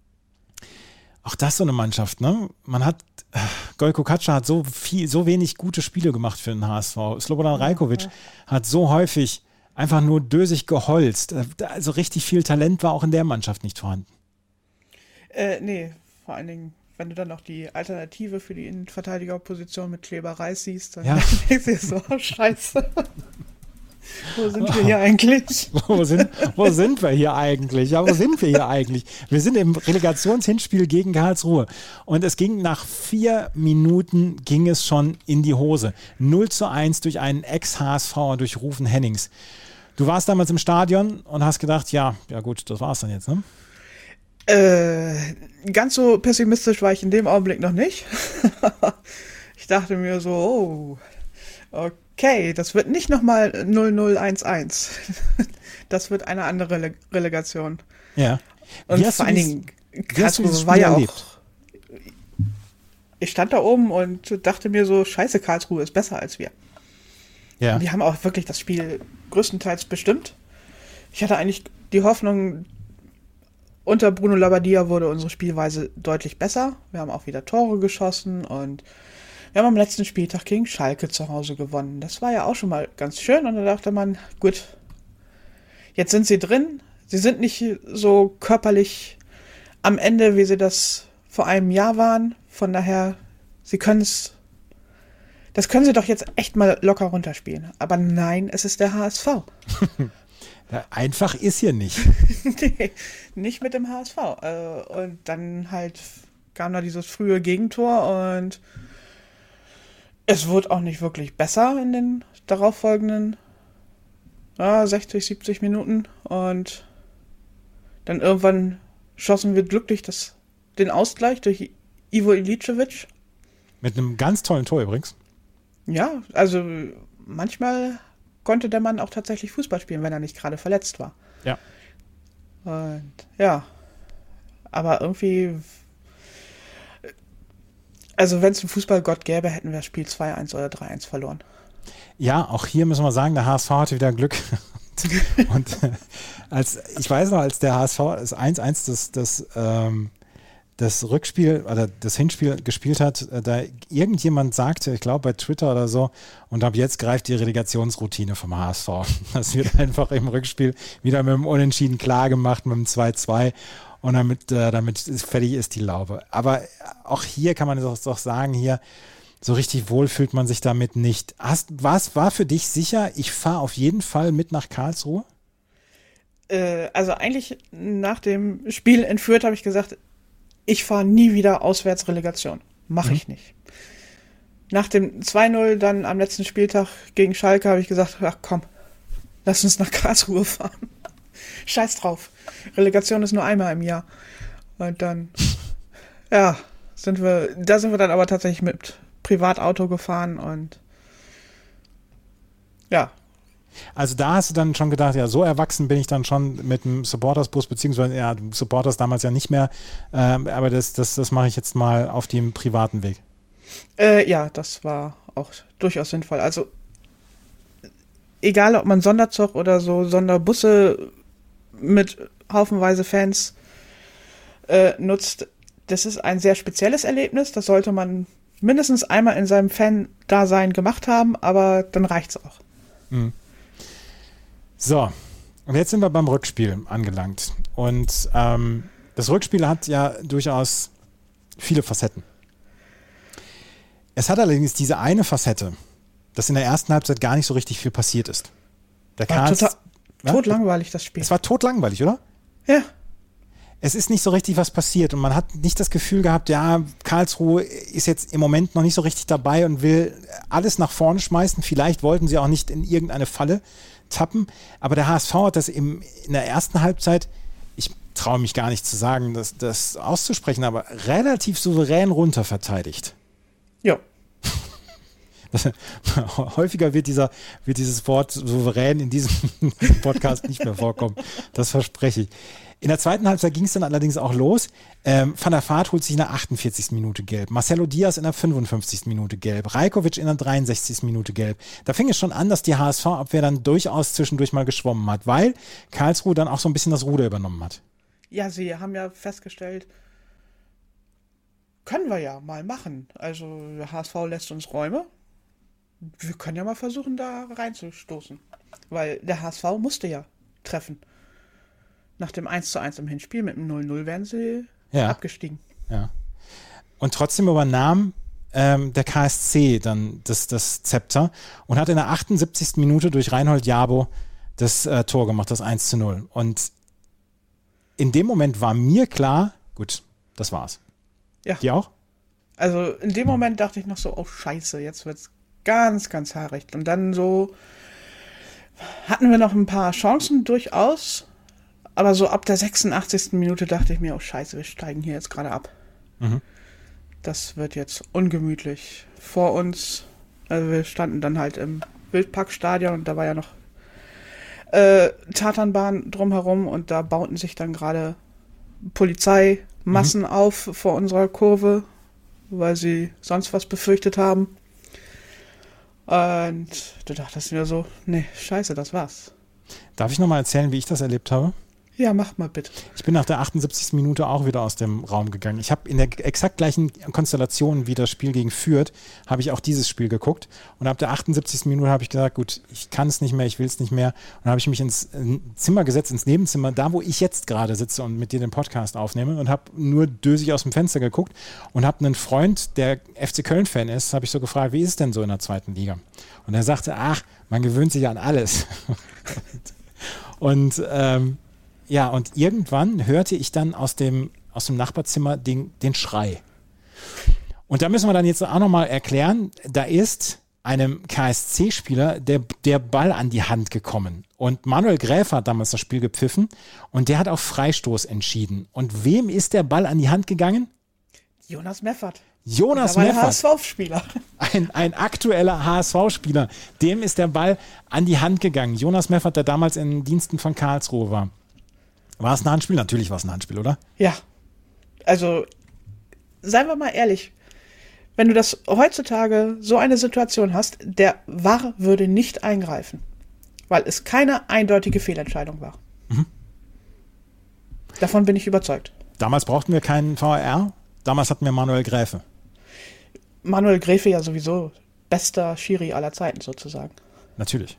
Auch das so eine Mannschaft, ne? Gojko Kača hat so wenig gute Spiele gemacht für den HSV. Slobodan Rajkovic hat so häufig einfach nur dösig geholzt. Also richtig viel Talent war auch in der Mannschaft nicht vorhanden. Nee, vor allen Dingen, wenn du dann noch die Alternative für die Innenverteidigerposition mit Kleber Reis siehst, dann denkst du dir so, scheiße. Wo sind wir hier eigentlich? Wo sind wir hier eigentlich? Ja, wo sind wir hier eigentlich? Wir sind im Relegationshinspiel gegen Karlsruhe. Und es ging nach 4 Minuten ging es schon in die Hose. 0:1 durch einen Ex-HSVer, durch Rufen Hennings. Du warst damals im Stadion und hast gedacht, ja gut, das war's dann jetzt, ne? Ganz so pessimistisch war ich in dem Augenblick noch nicht. Ich dachte mir so, okay, das wird nicht nochmal 0-0-1-1. Das wird eine andere Relegation. Ja. Und vor allen Dingen, Karlsruhe war ja auch... Ich stand da oben und dachte mir so, scheiße, Karlsruhe ist besser als wir. Ja. Und die haben auch wirklich das Spiel größtenteils bestimmt. Ich hatte eigentlich die Hoffnung, unter Bruno Labbadia wurde unsere Spielweise deutlich besser. Wir haben auch wieder Tore geschossen und wir haben am letzten Spieltag gegen Schalke zu Hause gewonnen. Das war ja auch schon mal ganz schön und da dachte man, gut, jetzt sind sie drin. Sie sind nicht so körperlich am Ende, wie sie das vor einem Jahr waren. Von daher, das können sie doch jetzt echt mal locker runterspielen. Aber nein, es ist der HSV. Einfach ist hier nicht. Nee, nicht mit dem HSV. Und dann halt kam da dieses frühe Gegentor und es wurde auch nicht wirklich besser in den darauffolgenden 60, 70 Minuten. Und dann irgendwann schossen wir glücklich den Ausgleich durch Ivo Iličević. Mit einem ganz tollen Tor übrigens. Ja, also manchmal konnte der Mann auch tatsächlich Fußball spielen, wenn er nicht gerade verletzt war. Ja. Und ja, aber irgendwie, also wenn es einen Fußballgott gäbe, hätten wir das Spiel 2-1 oder 3-1 verloren. Ja, auch hier müssen wir sagen, der HSV hatte wieder Glück. Und ich weiß noch, als der HSV das 1-1 das Rückspiel oder das Hinspiel gespielt hat, da irgendjemand sagte, ich glaube bei Twitter oder so, und ab jetzt greift die Relegationsroutine vom HSV. Das wird einfach im Rückspiel wieder mit dem Unentschieden klar gemacht, mit dem 2-2 und damit fertig ist die Laube. Aber auch hier kann man doch sagen, hier so richtig wohl fühlt man sich damit nicht. War für dich sicher, ich fahre auf jeden Fall mit nach Karlsruhe? Also eigentlich nach dem Spiel in Fürth habe ich gesagt, ich fahre nie wieder Auswärtsrelegation. Mache ich nicht. Nach dem 2-0 dann am letzten Spieltag gegen Schalke habe ich gesagt, ach komm, lass uns nach Karlsruhe fahren. Scheiß drauf. Relegation ist nur einmal im Jahr. Und dann, ja, sind wir dann aber tatsächlich mit Privatauto gefahren und ja. Also da hast du dann schon gedacht, ja, so erwachsen bin ich dann schon mit dem Supportersbus, beziehungsweise, ja, Supporters damals ja nicht mehr, aber das mache ich jetzt mal auf dem privaten Weg. Ja, das war auch durchaus sinnvoll. Also egal, ob man Sonderzug oder so Sonderbusse mit haufenweise Fans nutzt, das ist ein sehr spezielles Erlebnis. Das sollte man mindestens einmal in seinem Fan-Dasein gemacht haben, aber dann reicht's auch. Mhm. So, und jetzt sind wir beim Rückspiel angelangt. Und das Rückspiel hat ja durchaus viele Facetten. Es hat allerdings diese eine Facette, dass in der ersten Halbzeit gar nicht so richtig viel passiert ist. War totlangweilig, das Spiel. Es war totlangweilig, oder? Ja. Es ist nicht so richtig was passiert und man hat nicht das Gefühl gehabt, ja, Karlsruhe ist jetzt im Moment noch nicht so richtig dabei und will alles nach vorne schmeißen. Vielleicht wollten sie auch nicht in irgendeine Falle tappen, aber der HSV hat das in der ersten Halbzeit, ich traue mich gar nicht zu sagen, das auszusprechen, aber relativ souverän runterverteidigt. Ja. Häufiger wird dieses Wort souverän in diesem Podcast nicht mehr vorkommen. Das verspreche ich. In der zweiten Halbzeit ging es dann allerdings auch los. Van der Vaart holt sich in der 48. Minute gelb. Marcelo Diaz in der 55. Minute gelb. Rajkovic in der 63. Minute gelb. Da fing es schon an, dass die HSV-Abwehr dann durchaus zwischendurch mal geschwommen hat, weil Karlsruhe dann auch so ein bisschen das Ruder übernommen hat. Ja, sie haben ja festgestellt, können wir ja mal machen. Also der HSV lässt uns Räume. Wir können ja mal versuchen, da reinzustoßen. Weil der HSV musste ja treffen. Nach dem 1:1 im Hinspiel mit dem 0:0 wären sie abgestiegen. Ja. Und trotzdem übernahm der KSC dann das Zepter und hat in der 78. Minute durch Reinhold Jabo das Tor gemacht, das 1:0. Und in dem Moment war mir klar, gut, das war's. Ja. Die auch? Also in dem Moment dachte ich noch so, oh scheiße, jetzt wird's ganz, ganz haarig. Und dann so hatten wir noch ein paar Chancen durchaus, aber so ab der 86. Minute dachte ich mir, oh scheiße, wir steigen hier jetzt gerade ab. Mhm. Das wird jetzt ungemütlich. Vor uns, also wir standen dann halt im Wildparkstadion und da war ja noch Tatanbahn drumherum und da bauten sich dann gerade Polizeimassen auf vor unserer Kurve, weil sie sonst was befürchtet haben. Und du dachtest mir so, nee, scheiße, das war's. Darf ich nochmal erzählen, wie ich das erlebt habe? Ja, mach mal bitte. Ich bin nach der 78. Minute auch wieder aus dem Raum gegangen. Ich habe in der exakt gleichen Konstellation wie das Spiel gegen Fürth, habe ich auch dieses Spiel geguckt. Und ab der 78. Minute habe ich gesagt, gut, ich kann es nicht mehr, ich will es nicht mehr. Und dann habe ich mich ins Zimmer gesetzt, ins Nebenzimmer, da wo ich jetzt gerade sitze und mit dir den Podcast aufnehme und habe nur dösig aus dem Fenster geguckt und habe einen Freund, der FC Köln-Fan ist, habe ich so gefragt, wie ist es denn so in der zweiten Liga? Und er sagte, ach, man gewöhnt sich an alles. Und ja, und irgendwann hörte ich dann aus dem Nachbarzimmer den Schrei. Und da müssen wir dann jetzt auch nochmal erklären, da ist einem KSC-Spieler der Ball an die Hand gekommen. Und Manuel Gräfe hat damals das Spiel gepfiffen und der hat auf Freistoß entschieden. Und wem ist der Ball an die Hand gegangen? Jonas Meffert. Jonas Meffert. Ein HSV-Spieler. Ein aktueller HSV-Spieler. Dem ist der Ball an die Hand gegangen. Jonas Meffert, der damals in Diensten von Karlsruhe war. War es ein Handspiel? Natürlich war es ein Handspiel, oder? Ja. Also, seien wir mal ehrlich, wenn du das heutzutage so eine Situation hast, der VAR würde nicht eingreifen, weil es keine eindeutige Fehlentscheidung war. Mhm. Davon bin ich überzeugt. Damals brauchten wir keinen VAR, damals hatten wir Manuel Gräfe. Manuel Gräfe ja sowieso bester Schiri aller Zeiten sozusagen. Natürlich.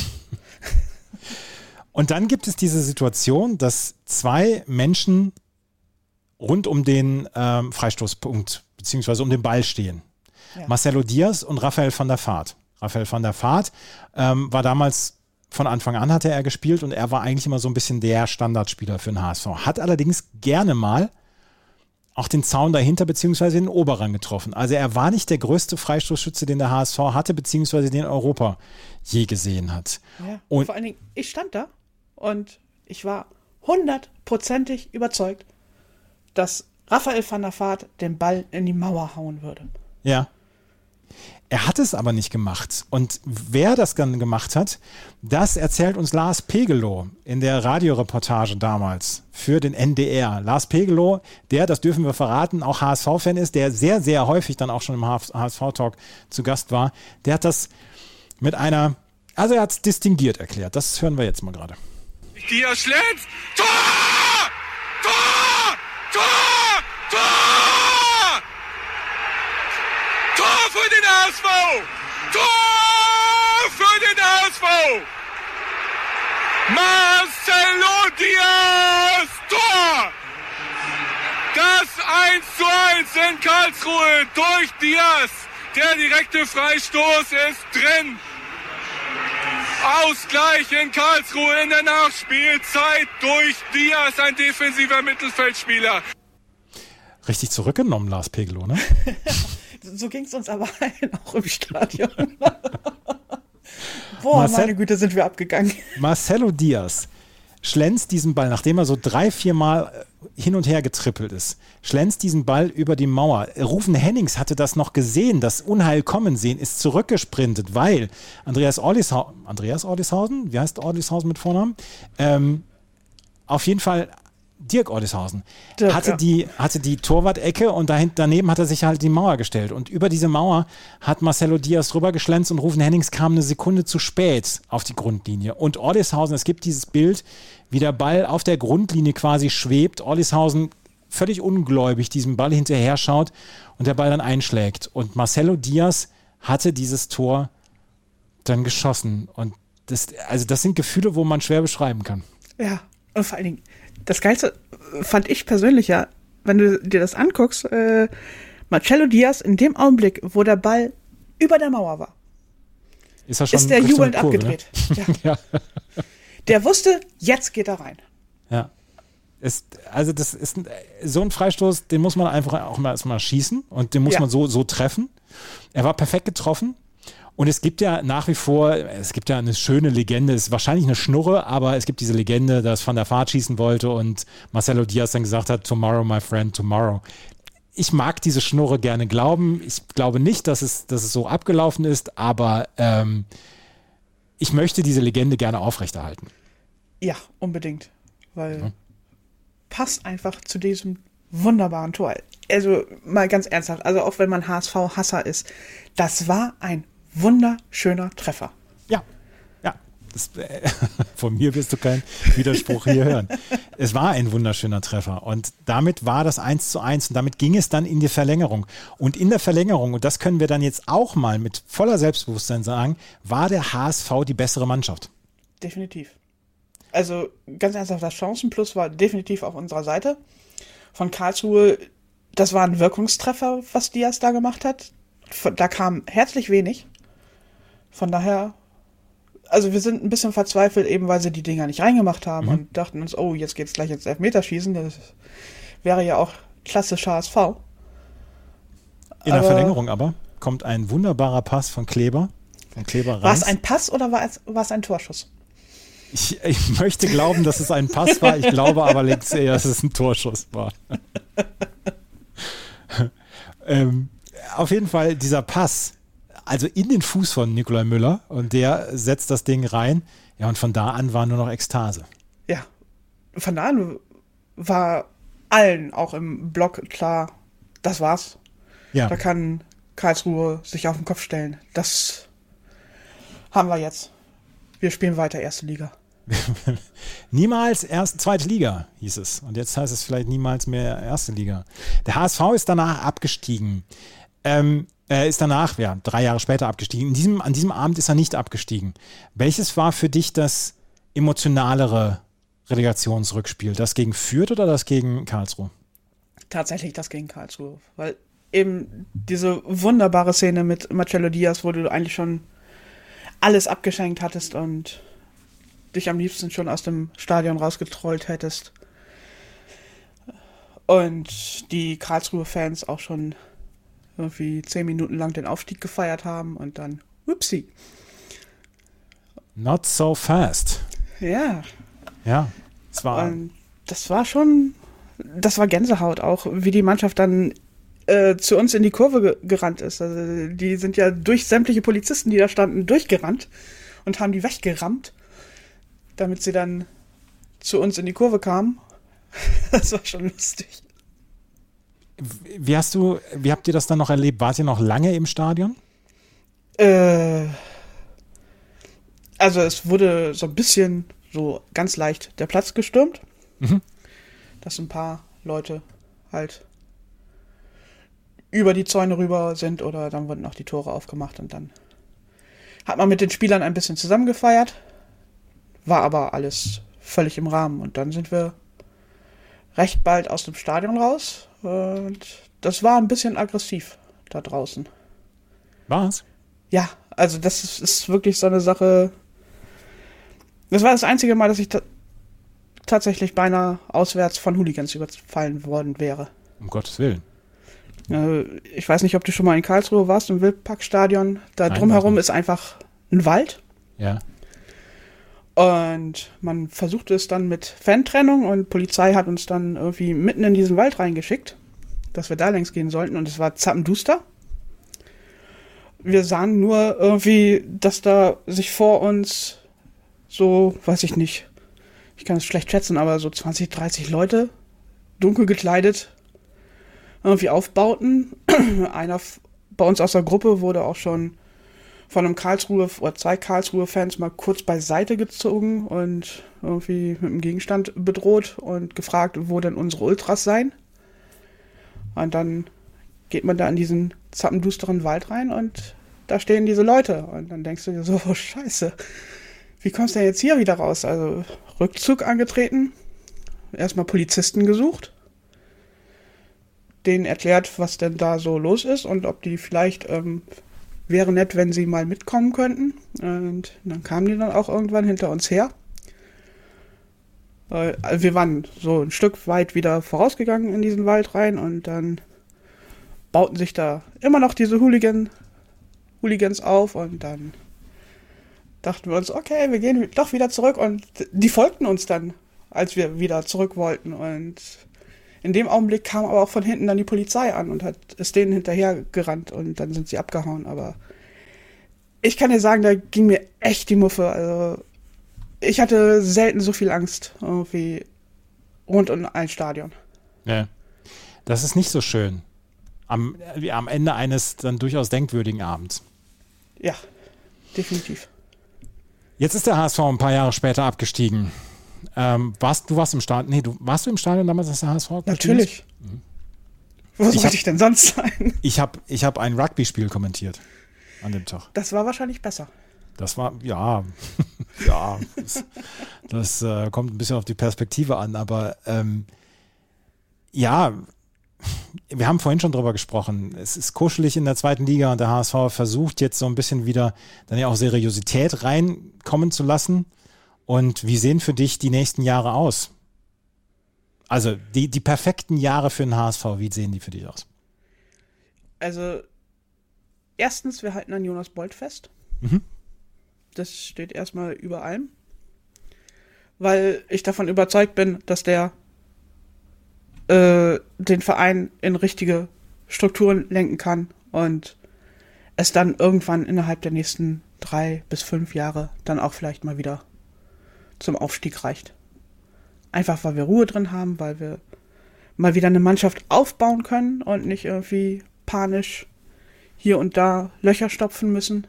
Und dann gibt es diese Situation, dass zwei Menschen rund um den Freistoßpunkt beziehungsweise um den Ball stehen. Ja. Marcelo Diaz und Raphael van der Vaart. Raphael van der Vaart war damals, von Anfang an hatte er gespielt und er war eigentlich immer so ein bisschen der Standardspieler für den HSV. Hat allerdings gerne mal auch den Zaun dahinter beziehungsweise den Oberrang getroffen. Also er war nicht der größte Freistoßschütze, den der HSV hatte, beziehungsweise den Europa je gesehen hat. Ja, und vor allen Dingen, ich stand da und ich war 100%ig überzeugt, dass Raphael van der Vaart den Ball in die Mauer hauen würde. Ja. Er hat es aber nicht gemacht. Und wer das dann gemacht hat, das erzählt uns Lars Pegelow in der Radioreportage damals für den NDR. Lars Pegelow, der, das dürfen wir verraten, auch HSV-Fan ist, der sehr, sehr häufig dann auch schon im HSV-Talk zu Gast war, der hat das mit einer, also er hat es distinguiert erklärt. Das hören wir jetzt mal gerade. Diaz schlägt, Tor! Tor! Tor! Tor! Tor für den HSV! Tor für den HSV! Marcelo Diaz! Tor! Das 1:1 in Karlsruhe durch Diaz. Der direkte Freistoß ist drin. Ausgleich in Karlsruhe in der Nachspielzeit durch Diaz, ein defensiver Mittelfeldspieler. Richtig zurückgenommen, Lars Pegelow, ne? So ging es uns aber auch im Stadion. Boah, meine Güte, sind wir abgegangen. Marcelo Diaz schlänzt diesen Ball, nachdem er so 3-4 Mal hin und her getrippelt ist, schlänzt diesen Ball über die Mauer. Rufen Hennings hatte das noch gesehen, das Unheil kommen sehen, ist zurückgesprintet, weil Andreas Ordishausen, wie heißt Ordishausen mit Vornamen? Auf jeden Fall Dirk Ordishausen hatte die Torwart-Ecke und daneben hat er sich halt die Mauer gestellt. Und über diese Mauer hat Marcelo Diaz rübergeschlänzt und Rufen Hennings kam eine Sekunde zu spät auf die Grundlinie. Und Ordishausen, es gibt dieses Bild, wie der Ball auf der Grundlinie quasi schwebt. Ordishausen völlig ungläubig diesem Ball hinterher schaut und der Ball dann einschlägt. Und Marcelo Diaz hatte dieses Tor dann geschossen. Und das sind Gefühle, wo man schwer beschreiben kann. Ja, und vor allen Dingen, das Geilste fand ich persönlich ja, wenn du dir das anguckst, Marcelo Diaz in dem Augenblick, wo der Ball über der Mauer war, ist der jubelnd abgedreht. Ne? Ja. Der wusste, jetzt geht er rein. Ja. Das ist so ein Freistoß, den muss man einfach auch mal erstmal schießen und den muss man so treffen. Er war perfekt getroffen. Und es gibt ja nach wie vor, eine schöne Legende, es ist wahrscheinlich eine Schnurre, aber es gibt diese Legende, dass Van der Vaart schießen wollte und Marcelo Diaz dann gesagt hat, tomorrow, my friend, tomorrow. Ich mag diese Schnurre gerne glauben. Ich glaube nicht, dass es so abgelaufen ist, aber ich möchte diese Legende gerne aufrechterhalten. Ja, unbedingt, weil passt einfach zu diesem wunderbaren Tor. Also mal ganz ernsthaft, also auch wenn man HSV-Hasser ist, das war ein wunderschöner Treffer. Ja. Von mir wirst du keinen Widerspruch hier hören. Es war ein wunderschöner Treffer und damit war das 1:1 und damit ging es dann in die Verlängerung. Und in der Verlängerung, und das können wir dann jetzt auch mal mit voller Selbstbewusstsein sagen, war der HSV die bessere Mannschaft. Definitiv. Also ganz ernsthaft, das Chancenplus war definitiv auf unserer Seite. Von Karlsruhe, das war ein Wirkungstreffer, was Diaz da gemacht hat. Da kam herzlich wenig. Von daher, also wir sind ein bisschen verzweifelt, eben weil sie die Dinger nicht reingemacht haben und dachten uns, oh, jetzt geht's gleich ins Elfmeterschießen. Das wäre ja auch klassisch HSV. In der Verlängerung aber kommt ein wunderbarer Pass von Kleber. War es ein Pass oder war es ein Torschuss? Ich möchte glauben, dass es ein Pass war. Ich glaube aber längst eher, dass es ein Torschuss war. Auf jeden Fall dieser Pass, also in den Fuß von Nikolai Müller und der setzt das Ding rein. Ja, und von da an war nur noch Ekstase. Ja, von da an war allen auch im Block klar, das war's. Ja. Da kann Karlsruhe sich auf den Kopf stellen. Das haben wir jetzt. Wir spielen weiter erste Liga. Niemals zweite Liga, hieß es. Und jetzt heißt es vielleicht niemals mehr erste Liga. Der HSV ist danach abgestiegen. Ist danach, 3 Jahre später abgestiegen. An diesem Abend ist er nicht abgestiegen. Welches war für dich das emotionalere Relegationsrückspiel? Das gegen Fürth oder das gegen Karlsruhe? Tatsächlich das gegen Karlsruhe. Weil eben diese wunderbare Szene mit Marcelo Diaz, wo du eigentlich schon alles abgeschenkt hattest und dich am liebsten schon aus dem Stadion rausgetrollt hättest. Und die Karlsruhe-Fans auch schon irgendwie 10 Minuten lang den Aufstieg gefeiert haben und dann, whoopsie. Not so fast. Ja. Ja, und das war Gänsehaut auch, wie die Mannschaft dann zu uns in die Kurve gerannt ist. Also die sind ja durch sämtliche Polizisten, die da standen, durchgerannt und haben die weggerammt, damit sie dann zu uns in die Kurve kamen. Das war schon lustig. Wie habt ihr das dann noch erlebt? Wart ihr noch lange im Stadion? Also es wurde so ein bisschen, so ganz leicht der Platz gestürmt. Dass ein paar Leute halt über die Zäune rüber sind oder dann wurden auch die Tore aufgemacht und dann hat man mit den Spielern ein bisschen zusammengefeiert. War aber alles völlig im Rahmen und dann sind wir recht bald aus dem Stadion raus und das war ein bisschen aggressiv da draußen. Was? Ja, also das ist wirklich so eine Sache. Das war das einzige Mal, dass ich tatsächlich beinahe auswärts von Hooligans überfallen worden wäre. Um Gottes Willen. Ich weiß nicht, ob du schon mal in Karlsruhe warst, im Wildparkstadion. Da drumherum ist einfach ein Wald. Ja. Und man versuchte es dann mit Fantrennung und Polizei hat uns dann irgendwie mitten in diesen Wald reingeschickt, dass wir da längs gehen sollten und es war zappenduster. Wir sahen nur irgendwie, dass da sich vor uns so, weiß ich nicht, ich kann es schlecht schätzen, aber so 20, 30 Leute, dunkel gekleidet, irgendwie aufbauten. Einer bei uns aus der Gruppe wurde auch schon von einem zwei Karlsruhe-Fans mal kurz beiseite gezogen und irgendwie mit einem Gegenstand bedroht und gefragt, wo denn unsere Ultras seien. Und dann geht man da in diesen zappendusteren Wald rein und da stehen diese Leute. Und dann denkst du dir so, oh Scheiße, wie kommst du denn jetzt hier wieder raus? Also Rückzug angetreten, erstmal Polizisten gesucht, denen erklärt, was denn da so los ist und ob die vielleicht, wäre nett, wenn sie mal mitkommen könnten. Und dann kamen die dann auch irgendwann hinter uns her. Also wir waren so ein Stück weit wieder vorausgegangen in diesen Wald rein und dann bauten sich da immer noch diese Hooligans auf und dann dachten wir uns, okay, wir gehen doch wieder zurück und die folgten uns dann, als wir wieder zurück wollten und in dem Augenblick kam aber auch von hinten dann die Polizei an und ist denen hinterher gerannt und dann sind sie abgehauen, aber ich kann dir sagen, da ging mir echt die Muffe, also ich hatte selten so viel Angst irgendwie rund um ein Stadion. Ja, das ist nicht so schön. Am Ende eines dann durchaus denkwürdigen Abends. Ja, definitiv. Jetzt ist der HSV ein paar Jahre später abgestiegen. Warst du im Stadion? Warst du im Stadion damals, als der HSV abgestiegen ist? Natürlich. Wo sollte ich denn sonst sein? Ich hab ein Rugby-Spiel kommentiert an dem Tag. Das war wahrscheinlich besser. Das war, ja, das kommt ein bisschen auf die Perspektive an, aber ja, wir haben vorhin schon drüber gesprochen. Es ist kuschelig in der zweiten Liga und der HSV versucht jetzt so ein bisschen wieder dann ja auch Seriosität reinkommen zu lassen. Und wie sehen für dich die nächsten Jahre aus? Also die perfekten Jahre für den HSV, wie sehen die für dich aus? Also erstens, wir halten an Jonas Bold fest. Das steht erstmal über allem. Weil ich davon überzeugt bin, dass der den Verein in richtige Strukturen lenken kann und es dann irgendwann innerhalb der nächsten 3 bis 5 Jahre dann auch vielleicht mal wieder zum Aufstieg reicht. Einfach, weil wir Ruhe drin haben, weil wir mal wieder eine Mannschaft aufbauen können und nicht irgendwie panisch hier und da Löcher stopfen müssen.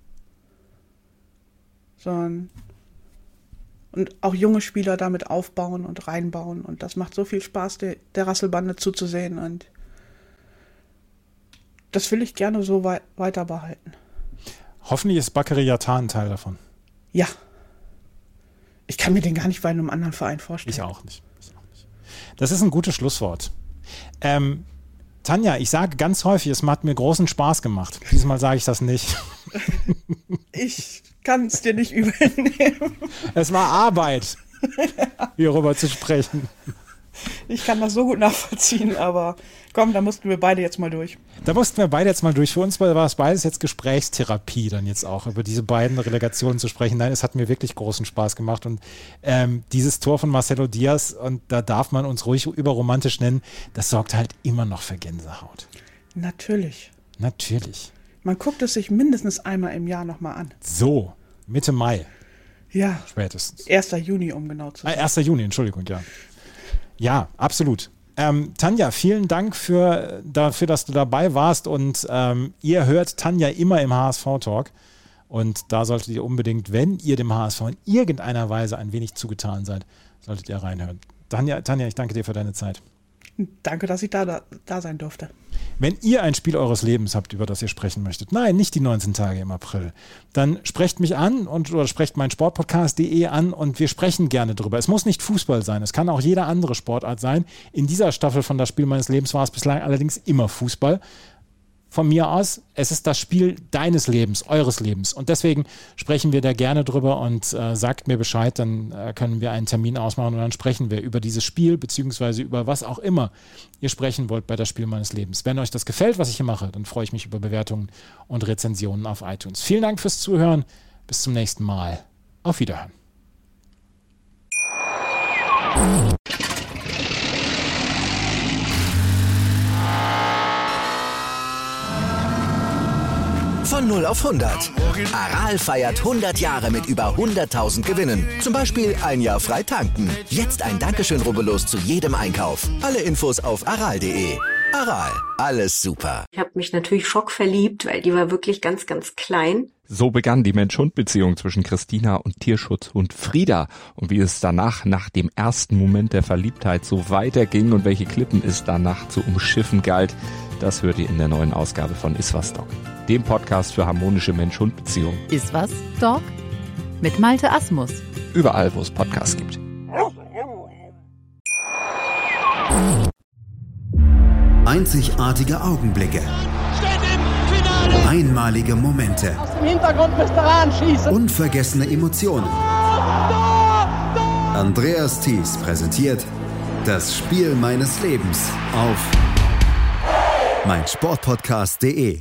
Sondern und auch junge Spieler damit aufbauen und reinbauen. Und das macht so viel Spaß, der Rasselbande zuzusehen. Und das will ich gerne so weiter behalten. Hoffentlich ist Bakary Yatta ein Teil davon. Ja. Ich kann mir den gar nicht bei einem anderen Verein vorstellen. Ich auch nicht. Das ist ein gutes Schlusswort. Tanja, ich sage ganz häufig, es hat mir großen Spaß gemacht. Diesmal sage ich das nicht. Ich kann es dir nicht übel nehmen. Es war Arbeit, hierüber zu sprechen. Ich kann das so gut nachvollziehen, aber komm, da mussten wir beide jetzt mal durch. Für uns war es beides jetzt Gesprächstherapie, dann jetzt auch über diese beiden Relegationen zu sprechen. Nein, es hat mir wirklich großen Spaß gemacht. Und dieses Tor von Marcelo Diaz, und da darf man uns ruhig überromantisch nennen, das sorgt halt immer noch für Gänsehaut. Natürlich. Man guckt es sich mindestens einmal im Jahr nochmal an. So, Mitte Mai. Ja. Spätestens. 1. Juni, um genau zu sein. 1. Juni, Entschuldigung, ja. Ja, absolut. Tanja, vielen Dank dafür, dass du dabei warst, und ihr hört Tanja immer im HSV-Talk, und da solltet ihr unbedingt, wenn ihr dem HSV in irgendeiner Weise ein wenig zugetan seid, solltet ihr reinhören. Tanja, ich danke dir für deine Zeit. Danke, dass ich da sein durfte. Wenn ihr ein Spiel eures Lebens habt, über das ihr sprechen möchtet, nein, nicht die 19 Tage im April, dann sprecht mich an oder sprecht meinsportpodcast.de an, und wir sprechen gerne drüber. Es muss nicht Fußball sein, es kann auch jede andere Sportart sein. In dieser Staffel von Das Spiel meines Lebens war es bislang allerdings immer Fußball. Von mir aus, es ist das Spiel deines Lebens, eures Lebens, und deswegen sprechen wir da gerne drüber, und sagt mir Bescheid, dann können wir einen Termin ausmachen, und dann sprechen wir über dieses Spiel, beziehungsweise über was auch immer ihr sprechen wollt bei Das Spiel meines Lebens. Wenn euch das gefällt, was ich hier mache, dann freue ich mich über Bewertungen und Rezensionen auf iTunes. Vielen Dank fürs Zuhören, bis zum nächsten Mal. Auf Wiederhören. Von 0 auf 100. Aral feiert 100 Jahre mit über 100.000 Gewinnen. Zum Beispiel ein Jahr frei tanken. Jetzt ein Dankeschön, rubbellos zu jedem Einkauf. Alle Infos auf aral.de. Aral, alles super. Ich habe mich natürlich schockverliebt, weil die war wirklich ganz, ganz klein. So begann die Mensch-Hund-Beziehung zwischen Christina und Tierschutzhund Frieda. Und wie es danach, nach dem ersten Moment der Verliebtheit, so weiterging und welche Klippen es danach zu umschiffen galt, das hört ihr in der neuen Ausgabe von Iswas Dog, dem Podcast für harmonische Mensch-Hund-Beziehungen. Iswas Dog mit Malte Asmus. Überall, wo es Podcasts gibt. Einzigartige Augenblicke. Einmalige Momente. Aus dem Hintergrund müsst ihr anschießen. Unvergessene Emotionen. Andreas Thies präsentiert Das Spiel meines Lebens auf meinsportpodcast.de.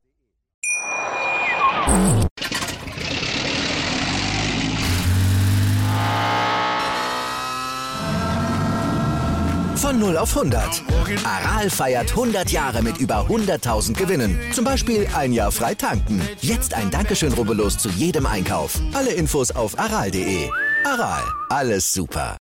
Von 0 auf 100. Aral feiert 100 Jahre mit über 100.000 Gewinnen. Zum Beispiel ein Jahr frei tanken. Jetzt ein Dankeschön, rubbellos zu jedem Einkauf. Alle Infos auf aral.de. Aral, alles super.